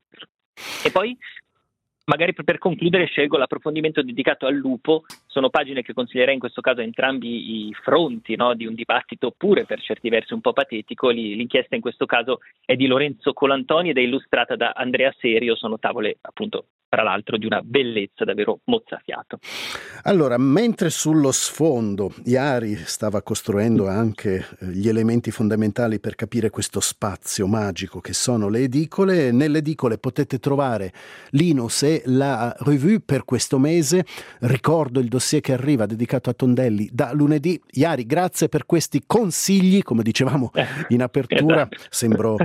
E poi, magari per concludere, scelgo l'approfondimento dedicato al lupo. Sono pagine che consiglierei in questo caso a entrambi i fronti, no, di un dibattito pure per certi versi un po' patetico. L'inchiesta in questo caso è di Lorenzo Colantoni ed è illustrata da Andrea Serio. Sono tavole appunto, tra l'altro, di una bellezza davvero mozzafiato. Allora, mentre sullo sfondo Iari stava costruendo anche gli elementi fondamentali per capire questo spazio magico che sono le edicole, nelle edicole potete trovare Linus e la revue per questo mese. Ricordo il dossier che arriva dedicato a Tondelli da lunedì. Iari, grazie per questi consigli, come dicevamo in apertura. Sembro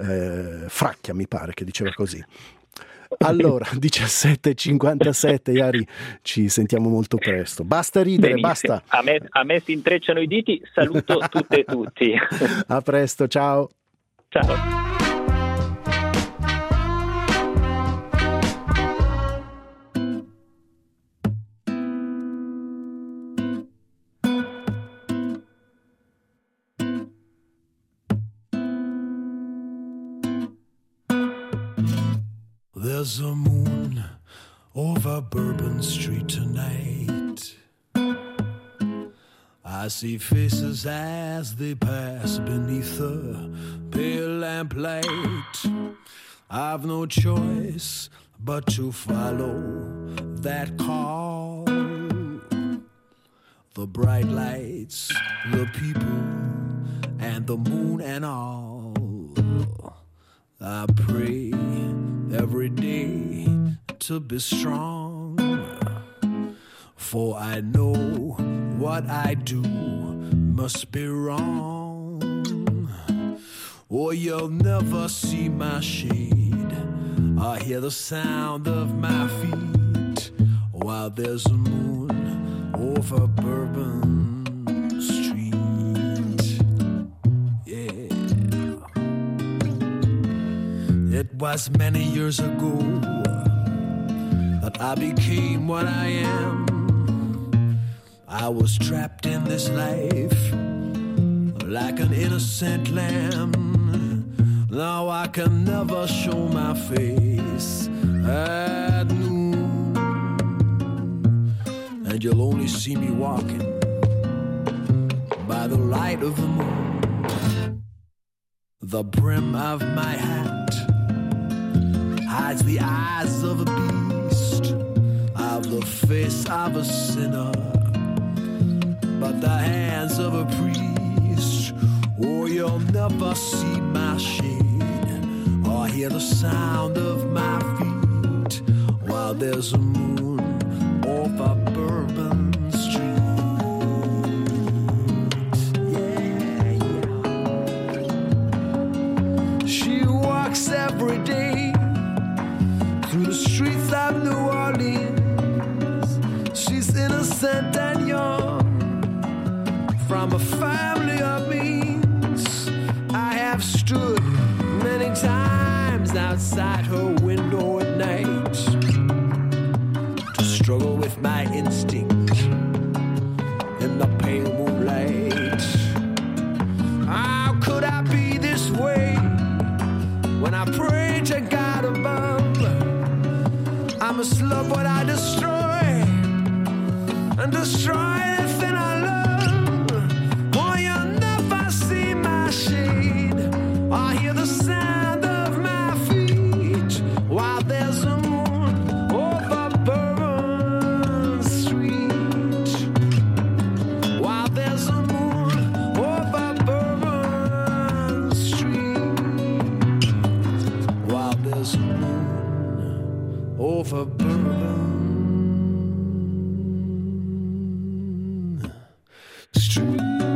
Fracchia, mi pare che diceva così. Allora, 17:57, Iari, ci sentiamo molto presto. Basta ridere, benissimo. Basta. A me si intrecciano i diti, saluto tutte e tutti. A presto, ciao. Ciao. There's a moon over Bourbon Street tonight. I see faces as they pass beneath the pale lamplight. I've no choice but to follow that call. The bright lights, the people, and the moon and all. I pray every day to be strong, for I know what I do must be wrong. Or you'll never see my shade or hear the sound of my feet while there's a moon over Bourbon Street. It was many years ago that I became what I am. I was trapped in this life like an innocent lamb. Now I can never show my face at noon, and you'll only see me walking by the light of the moon. The brim of my hat hides the eyes of a beast, of the face of a sinner, but the hands of a priest. Oh, you'll never see my shade or hear the sound of my feet while there's a moon over Bourbon Street. Yeah. She walks every day through the streets of New Orleans. She's innocent and young, from a family of means. I have stood many times outside her window at night to struggle with my instinct in the pale moonlight. How could I be this way when I pray to God above? I must love what I destroy and destroy anything I love. Oh, you'll never see my shade or hear the sound of my feet while there's a moon over Bourbon Street. While there's a moon over Bourbon Street. While there's a moon over Bourbon Street.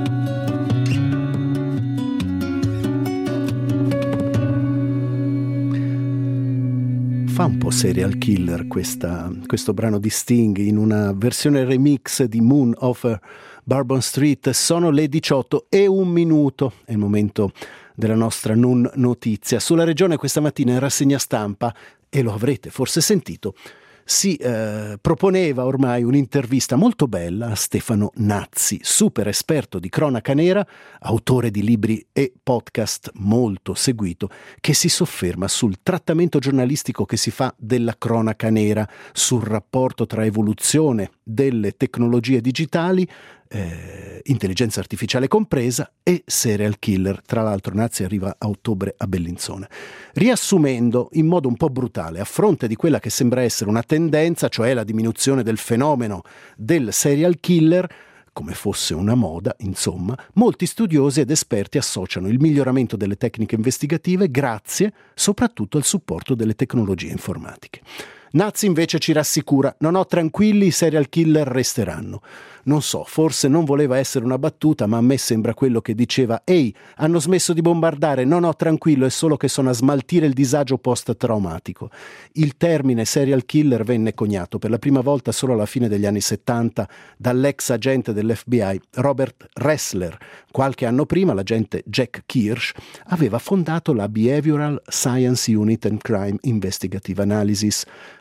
Fa un po' serial killer questo brano di Sting in una versione remix di Moon over Bourbon Street. Sono le 18:01, è il momento della nostra non notizia. Sulla regione questa mattina in rassegna stampa, e lo avrete forse sentito, si proponeva ormai un'intervista molto bella a Stefano Nazzi, super esperto di cronaca nera, autore di libri e podcast molto seguito, che si sofferma sul trattamento giornalistico che si fa della cronaca nera, sul rapporto tra evoluzione delle tecnologie digitali, intelligenza artificiale compresa, e serial killer. Tra l'altro Nazzi arriva a ottobre a Bellinzona. Riassumendo in modo un po' brutale, a fronte di quella che sembra essere una tendenza, cioè la diminuzione del fenomeno del serial killer, come fosse una moda, insomma, molti studiosi ed esperti associano il miglioramento delle tecniche investigative grazie soprattutto al supporto delle tecnologie informatiche. Nazzi invece ci rassicura: no, tranquilli, i serial killer resteranno. Non so, forse non voleva essere una battuta, ma a me sembra quello che diceva: ehi, hanno smesso di bombardare, no, tranquillo, è solo che sono a smaltire il disagio post-traumatico. Il termine serial killer venne coniato per la prima volta solo alla fine degli anni 70 dall'ex agente dell'FBI Robert Ressler. Qualche anno prima l'agente Jack Kirsch aveva fondato la Behavioral Science Unit and Crime Investigative Analysis,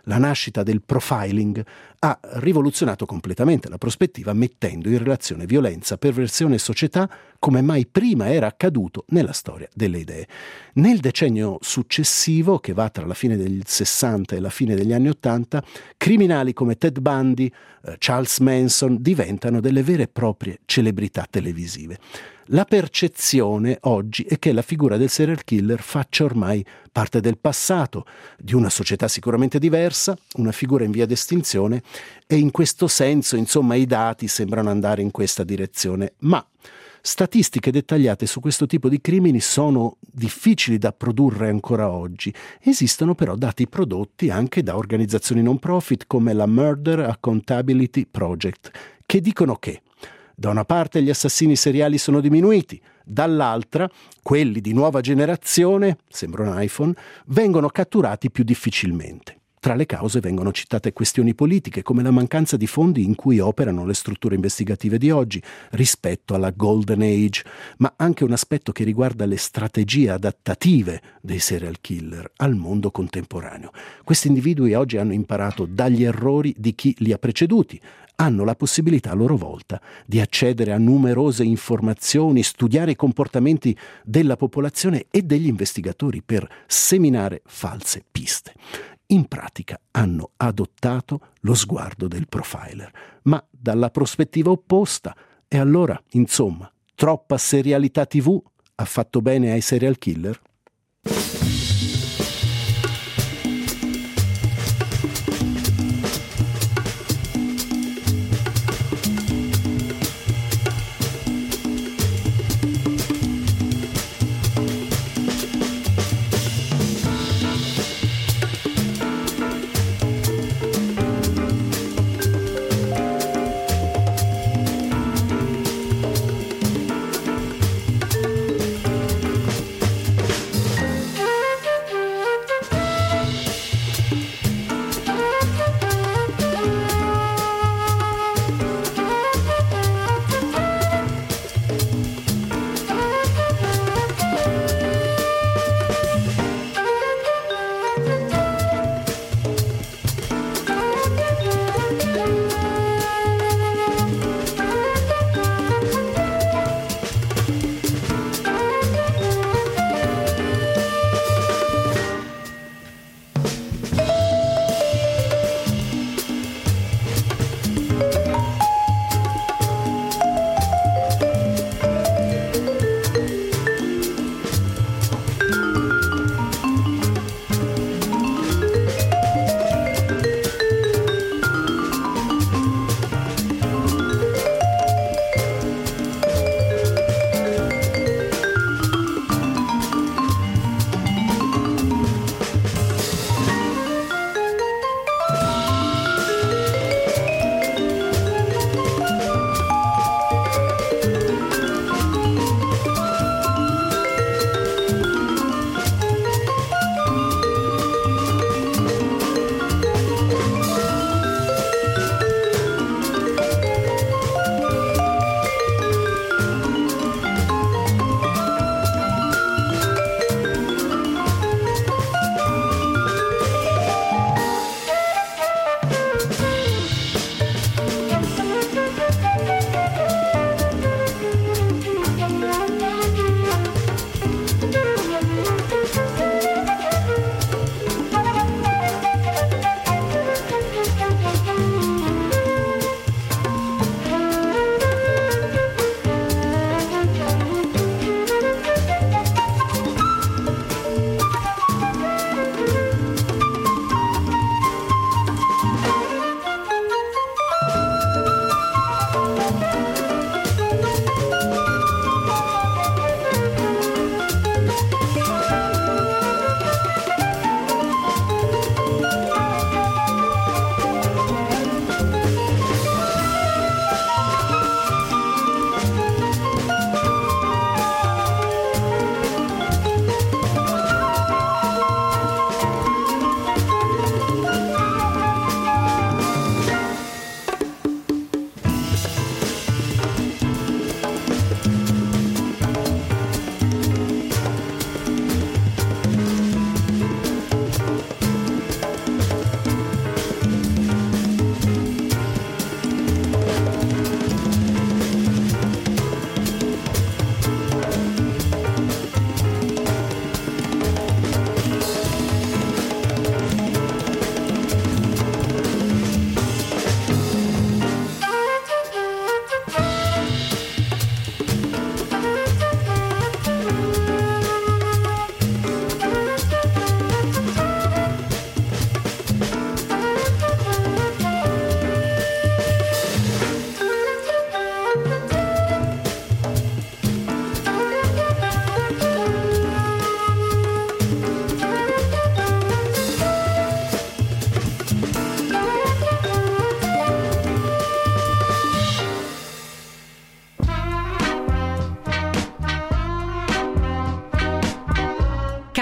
La nascita del profiling ha rivoluzionato completamente la prospettiva, mettendo in relazione violenza, perversione e società come mai prima era accaduto nella storia delle idee. Nel decennio successivo, che va tra la fine degli 60 e la fine degli anni 80, criminali come Ted Bundy, Charles Manson diventano delle vere e proprie celebrità televisive. La percezione oggi è che la figura del serial killer faccia ormai parte del passato, di una società sicuramente diversa, una figura in via d'estinzione, e in questo senso, insomma, i dati sembrano andare in questa direzione. Ma statistiche dettagliate su questo tipo di crimini sono difficili da produrre ancora oggi. Esistono però dati prodotti anche da organizzazioni non profit come la Murder Accountability Project, che dicono che da una parte gli assassini seriali sono diminuiti, dall'altra quelli di nuova generazione, sembra un iPhone, vengono catturati più difficilmente. Tra le cause vengono citate questioni politiche come la mancanza di fondi in cui operano le strutture investigative di oggi rispetto alla Golden Age, ma anche un aspetto che riguarda le strategie adattative dei serial killer al mondo contemporaneo. Questi individui oggi hanno imparato dagli errori di chi li ha preceduti, hanno la possibilità a loro volta di accedere a numerose informazioni, studiare i comportamenti della popolazione e degli investigatori per seminare false piste. In pratica hanno adottato lo sguardo del profiler, ma dalla prospettiva opposta. E allora, insomma, troppa serialità TV ha fatto bene ai serial killer?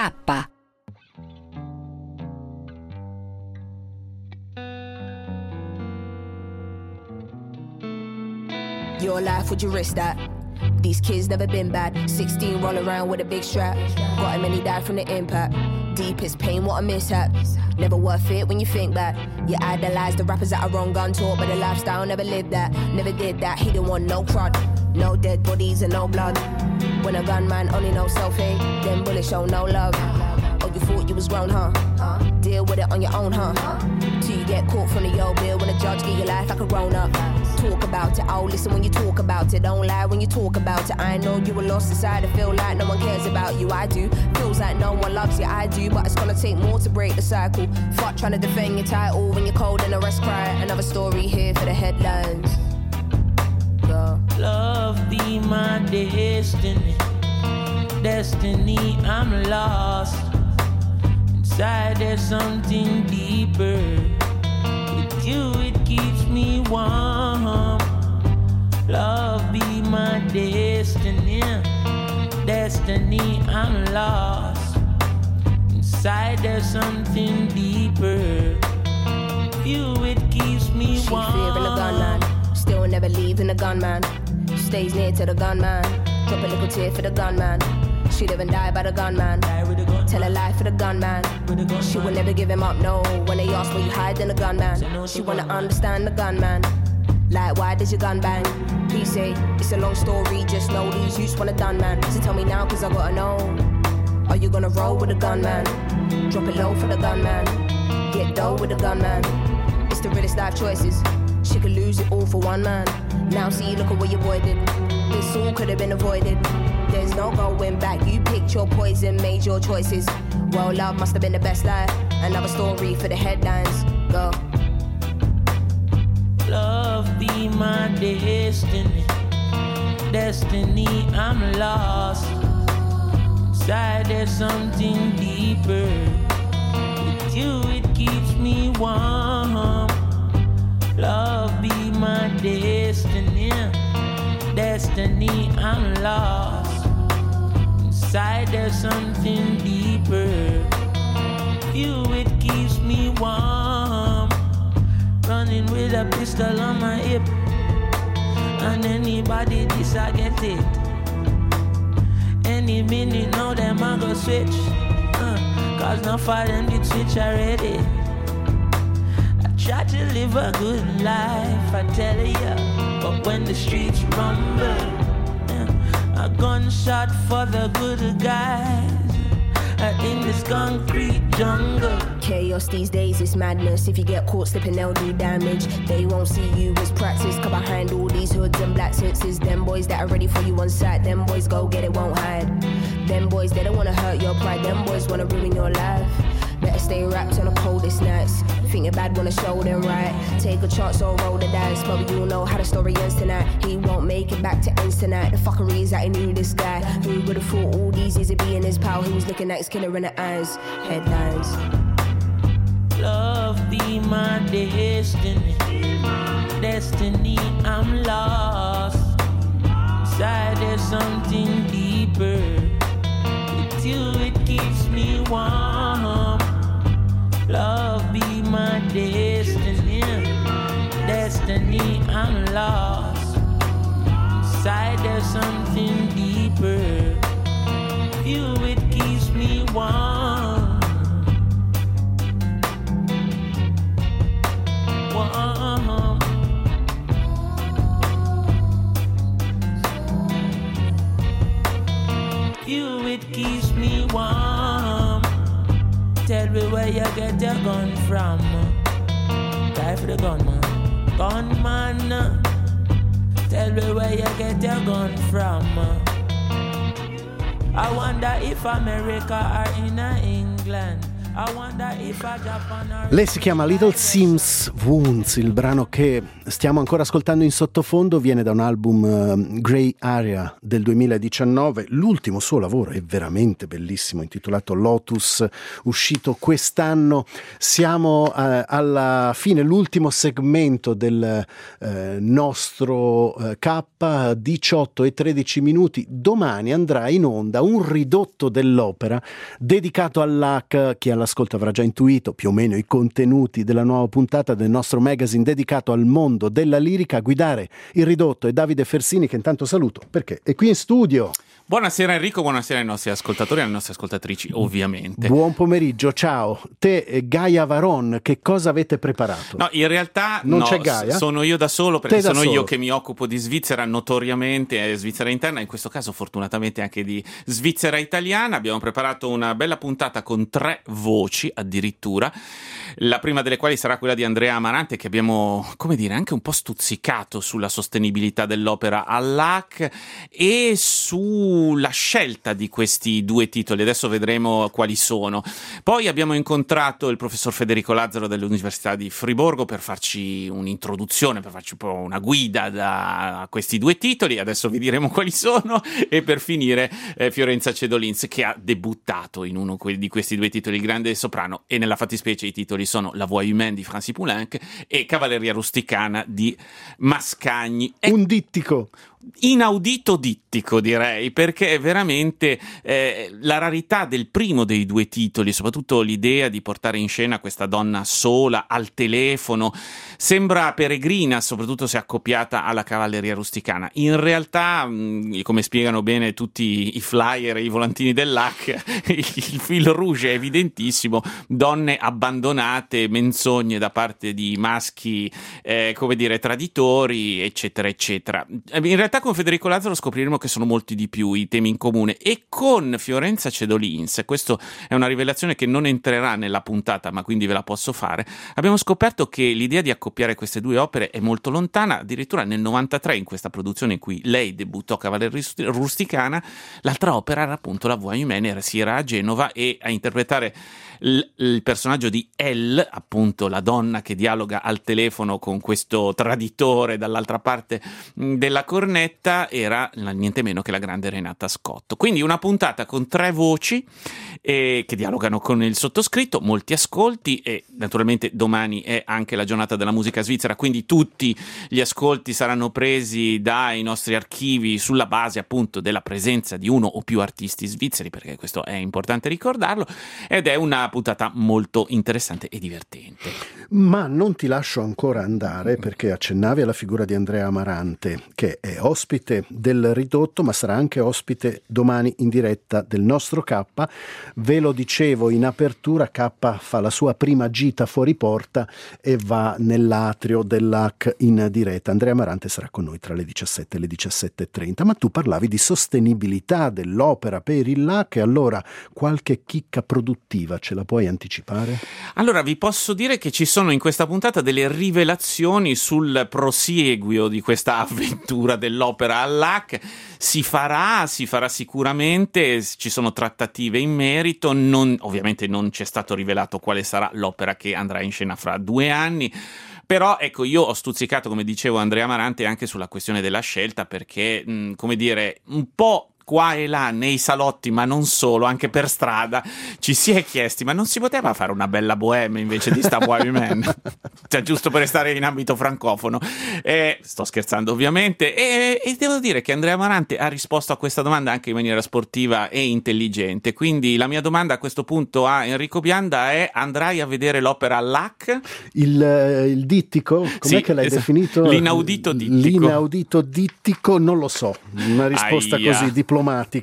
K. Your life, would you risk that? These kids never been bad. 16 roll around with a big strap. Got him and he died from the impact. Deepest pain, what a mishap. Never worth it when you think back. You idolize the rappers that are wrong gun taught, but the lifestyle never lived that. Never did that, he didn't want no crud. No dead bodies and no blood. When a gunman only knows self-hate, then bullets show no love. Oh, you thought you was grown, huh? Deal with it on your own, huh? Till you get caught from the old bill when a judge give your life like a grown-up. Talk about it, oh listen when you talk about it. Don't lie when you talk about it. I know you were lost inside, I feel like no one cares about you. I do, feels like no one loves you. I do, but it's gonna take more to break the cycle. Fuck trying to defend your title when you're cold and the rest cry. Another story here for the headlines. Go. Love be my destiny. Destiny, I'm lost. Inside there's something deeper. With you it keeps me warm. Love be my destiny. Destiny, I'm lost. Inside there's something deeper. With you it keeps me warm. She fearing the gunman, still never leaving the gunman. Stays near to the gunman. Drop a little tear for the gunman. She live and die by the gunman. Tell a lie for the gunman. She will never give him up, no. When they ask where you hide, then the gunman. She wanna understand the gunman. Like, why does your gun bang? He say, it's a long story, just know these youths want a done man. So tell me now, cause I gotta know. Are you gonna roll with the gunman? Drop it low for the gunman. Get dough with the gunman. It's the realest life choices. She could lose it all for one man. Now see, look at what you avoided. This all could have been avoided. There's no going back. You picked your poison, made your choices. Well, love must have been the best life. Another story for the headlines. Go. Love be my destiny. Destiny, I'm lost. Inside there's something deeper. With you it keeps me warm. Love be my destiny. Destiny, I'm lost. Inside there's something deeper. You, it keeps me warm. Running with a pistol on my hip. And anybody this I get it. Any minute now them I go switch. Cause no for them did switch already. Try to live a good life, I tell ya. But when the streets rumble, a gunshot for the good guys in this concrete jungle. Chaos these days is madness. If you get caught slipping, they'll do damage. They won't see you as practice. Cause behind all these hoods and black suits is them boys that are ready for you on sight. Them boys go get it, won't hide. Them boys, they don't wanna hurt your pride. Them boys wanna ruin your life. Better stay wrapped on the coldest nights. Think you're bad, wanna show them right. Take a chance or roll the dice. But you'll know how the story ends tonight. He won't make it back to ends tonight. The fuckery is that he knew this guy. Who would've thought all these years it'd be in his pal? Who was looking at his killer in the eyes. Headlines. Love be my destiny. Destiny, I'm lost. Inside there's something deeper. With you it keeps me warm. Love be my destiny. Destiny, I'm lost. Inside there's something deeper. You, it keeps me warm. Warm. You, it keeps me warm. Tell me where you get your gun from. Die for the gunman. Gunman. Tell me where you get your gun from. I wonder if America or in England Lei si chiama Little Sims Wounds, il brano che stiamo ancora ascoltando in sottofondo viene da un album Grey Area del 2019, l'ultimo suo lavoro è veramente bellissimo, intitolato Lotus, uscito quest'anno. Siamo alla fine, l'ultimo segmento del nostro K, 18 e 13 minuti. Domani andrà in onda un ridotto dell'opera dedicato all'AC. Chi all'ascolto avrà già intuito più o meno i contenuti della nuova puntata del nostro magazine dedicato al mondo della lirica. A guidare il ridotto è Davide Fersini, che intanto saluto perché è qui in studio. Buonasera Enrico, buonasera ai nostri ascoltatori e alle nostre ascoltatrici, ovviamente. Buon pomeriggio, ciao. Te, Gaia Varon, che cosa avete preparato? No, in realtà non c'è Gaia? Sono io da solo, perché Te sono solo. io che mi occupo di Svizzera, notoriamente Svizzera interna, in questo caso fortunatamente anche di Svizzera italiana. Abbiamo preparato una bella puntata con 3 voci addirittura, la prima delle quali sarà quella di Andrea Amarante, che abbiamo, come dire, anche un po' stuzzicato sulla sostenibilità dell'opera all'AC e sulla scelta di questi 2 titoli. Adesso vedremo quali sono. Poi abbiamo incontrato il professor Federico Lazzaro dell'Università di Friburgo per farci un'introduzione, per farci un po' una guida da questi 2 titoli. Adesso vi diremo quali sono. E per finire Fiorenza Cedolins, che ha debuttato in uno di questi 2 titoli, il grande soprano, e nella fattispecie i titoli sono La Voix Humaine di Francis Poulenc e Cavalleria Rusticana di Mascagni. Un dittico. Inaudito dittico, direi, perché è veramente la rarità del primo dei 2 titoli, soprattutto l'idea di portare in scena questa donna sola al telefono, sembra peregrina, soprattutto se accoppiata alla Cavalleria Rusticana. In realtà, come spiegano bene tutti i flyer e i volantini dell'AC, il fil rouge è evidentissimo: donne abbandonate, menzogne da parte di maschi, come dire, traditori, eccetera, eccetera. In realtà con Federico Lazzaro scopriremo che sono molti di più i temi in comune, e con Fiorenza Cedolins, questo è una rivelazione che non entrerà nella puntata, ma quindi ve la posso fare, abbiamo scoperto che l'idea di accoppiare queste 2 opere è molto lontana. Addirittura nel 93, in questa produzione in cui lei debuttò Cavalleria Rusticana, l'altra opera era appunto La Voix Humaine, si era a Genova, e a interpretare il personaggio di Elle, appunto la donna che dialoga al telefono con questo traditore dall'altra parte della cornetta, era niente meno che la grande Renata Scotto. Quindi una puntata con 3 voci che dialogano con il sottoscritto, molti ascolti, e naturalmente domani è anche la giornata della musica svizzera, quindi tutti gli ascolti saranno presi dai nostri archivi sulla base appunto della presenza di uno o più artisti svizzeri, perché questo è importante ricordarlo, ed è una puntata molto interessante e divertente. Ma non ti lascio ancora andare, perché accennavi alla figura di Andrea Amarante, che è ospite del ridotto, ma sarà anche ospite domani in diretta del nostro K. Ve lo dicevo in apertura, K fa la sua prima gita fuori porta e va nell'atrio dell'AC in diretta. Andrea Amarante sarà con noi tra le 17 e le 17:30. Ma tu parlavi di sostenibilità dell'opera per il LAC, e allora qualche chicca produttiva ce la puoi anticipare? Allora, vi posso dire che ci sono in questa puntata delle rivelazioni sul prosieguo di questa avventura dell'opera all'AC. Si farà sicuramente, ci sono trattative in merito, ovviamente non c'è stato rivelato quale sarà l'opera che andrà in scena fra 2 anni. Però ecco, io ho stuzzicato, come dicevo, Andrea Amarante anche sulla questione della scelta, perché come dire, un po' qua e là nei salotti, ma non solo, anche per strada ci si è chiesti: ma non si poteva fare una bella bohème invece di sta Voix Humaine? Cioè, giusto per restare in ambito francofono. Sto scherzando ovviamente, e devo dire che Andrea Amarante ha risposto a questa domanda anche in maniera sportiva e intelligente. Quindi la mia domanda a questo punto a Enrico Bianda è: andrai a vedere l'opera all'AC? Il dittico? Com'è sì, che l'hai definito? L'inaudito dittico. L'inaudito dittico, non lo so, una risposta così diplomatica.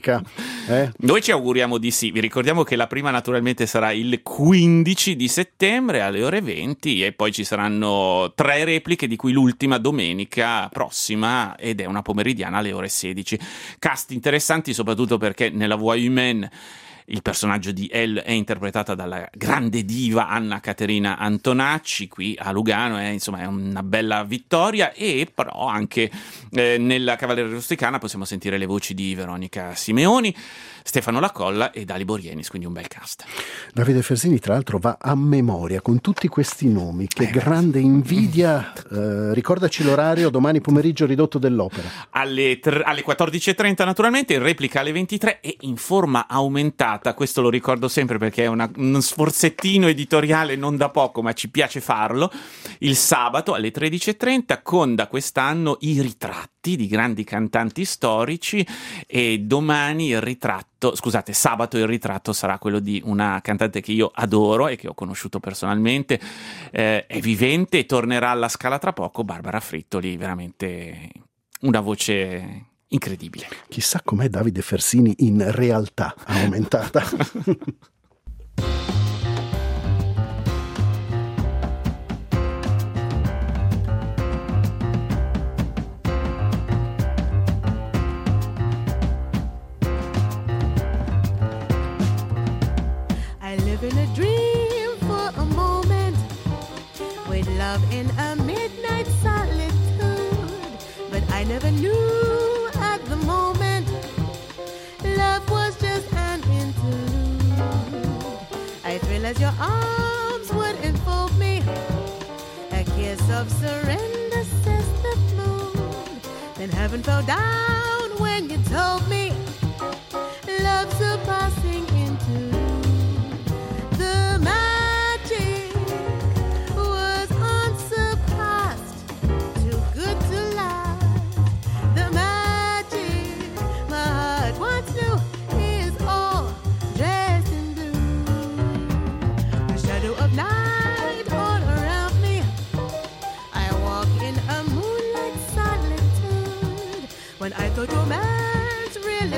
Noi ci auguriamo di sì. Vi ricordiamo che la prima naturalmente sarà il 15 di settembre alle ore 20, e poi ci saranno 3 repliche, di cui l'ultima domenica prossima, ed è una pomeridiana alle ore 16. Cast interessanti, soprattutto perché nella Voix Humaine Il personaggio di Elle è interpretata dalla grande diva Anna Caterina Antonacci, qui a Lugano, è una bella vittoria, e però anche nella Cavalleria Rusticana possiamo sentire le voci di Veronica Simeoni, Stefano Lacolla e Dali Borienis, quindi un bel cast. Davide Fersini tra l'altro va a memoria con tutti questi nomi, che grande invidia. Ricordaci l'orario, domani pomeriggio ridotto dell'opera. Alle 14.30 naturalmente, in replica alle 23 e in forma aumentata, questo lo ricordo sempre perché è uno sforzettino editoriale non da poco, ma ci piace farlo, il sabato alle 13.30 con da quest'anno i ritratti di grandi cantanti storici, e domani sabato il ritratto sarà quello di una cantante che io adoro e che ho conosciuto personalmente, è vivente e tornerà alla Scala tra poco, Barbara Frittoli, veramente una voce incredibile. Chissà com'è Davide Fersini in realtà aumentata. In a dream for a moment, with love in a midnight solitude, but I never knew at the moment love was just an interlude. I thrill as your arms would enfold me, a kiss of surrender says the moon. Then heaven fell down when you told me love surpassing into. The magic was unsurpassed, too good to last. The magic my heart once knew is all dressed in blue. The shadow of night all around me, I walk in a moonlight solitude. When I thought romance really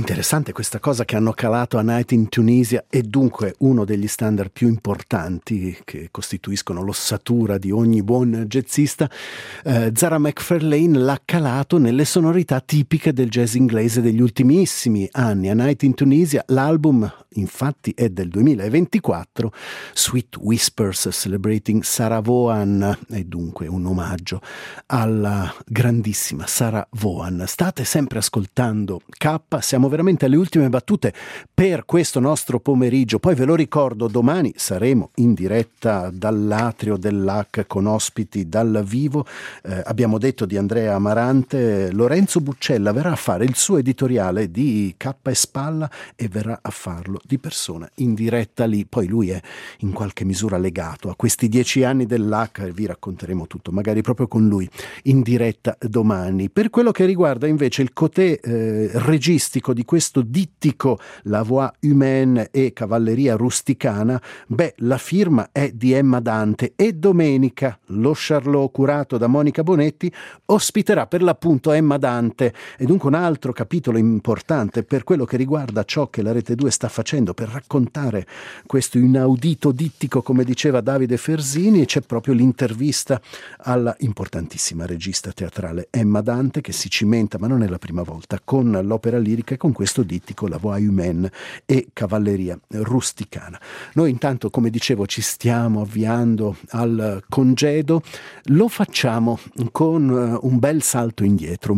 Interessante questa cosa che hanno calato A Night in Tunisia, e dunque uno degli standard più importanti che costituiscono l'ossatura di ogni buon jazzista. Zara McFarlane l'ha calato nelle sonorità tipiche del jazz inglese degli ultimissimi anni. A Night in Tunisia, l'album infatti è del 2024, Sweet Whispers Celebrating Sarah Vaughan, è dunque un omaggio alla grandissima Sarah Vaughan. State sempre ascoltando K, siamo veramente alle ultime battute per questo nostro pomeriggio. Poi ve lo ricordo, domani saremo in diretta dall'atrio dell'AC con ospiti dal vivo. Abbiamo detto di Andrea Amarante, Lorenzo Buccella verrà a fare il suo editoriale di K e Spalla e verrà a farlo di persona in diretta lì. Poi lui è in qualche misura legato a questi 10 anni dell'AC e vi racconteremo tutto, magari proprio con lui in diretta domani. Per quello che riguarda invece il côté registico di questo dittico La Voix Humaine e Cavalleria Rusticana, la firma è di Emma Dante, e domenica lo Charlot curato da Monica Bonetti ospiterà per l'appunto Emma Dante, e dunque un altro capitolo importante per quello che riguarda ciò che la Rete 2 sta facendo per raccontare questo inaudito dittico, come diceva Davide Fersini. E c'è proprio l'intervista alla importantissima regista teatrale Emma Dante, che si cimenta, ma non è la prima volta, con l'opera lirica e con questo dittico La Voix Humaine e Cavalleria Rusticana. Noi intanto, come dicevo, ci stiamo avviando al congedo. Lo facciamo con un bel salto indietro,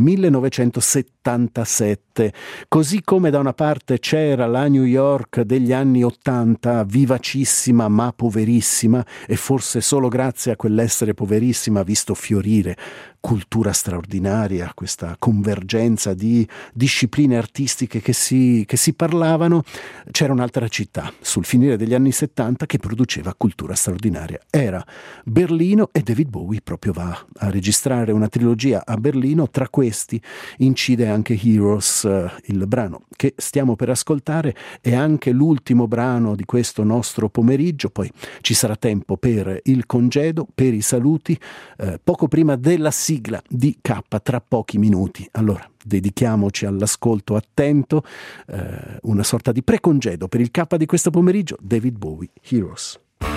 1977, così come da una parte c'era la New York degli anni 80, vivacissima ma poverissima, e forse solo grazie a quell'essere poverissima ha visto fiorire cultura straordinaria, questa convergenza di discipline artistiche che si parlavano. C'era un'altra città sul finire degli anni 70 che produceva cultura straordinaria, era Berlino, e David Bowie proprio va a registrare una trilogia a Berlino. Tra questi incide anche Heroes, il brano che stiamo per ascoltare è anche l'ultimo brano di questo nostro pomeriggio. Poi ci sarà tempo per il congedo, per i saluti, poco prima della sigla di K tra pochi minuti. Allora dedichiamoci all'ascolto attento, una sorta di precongedo per il K di questo pomeriggio, David Bowie, Heroes.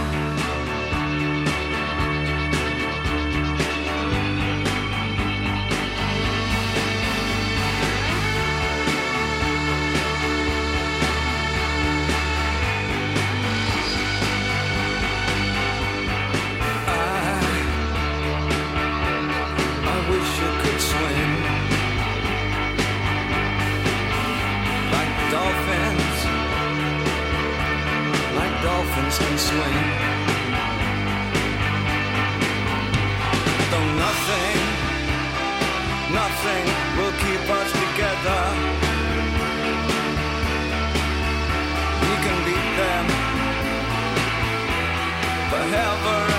Can swing, though nothing will keep us together. We can beat them forever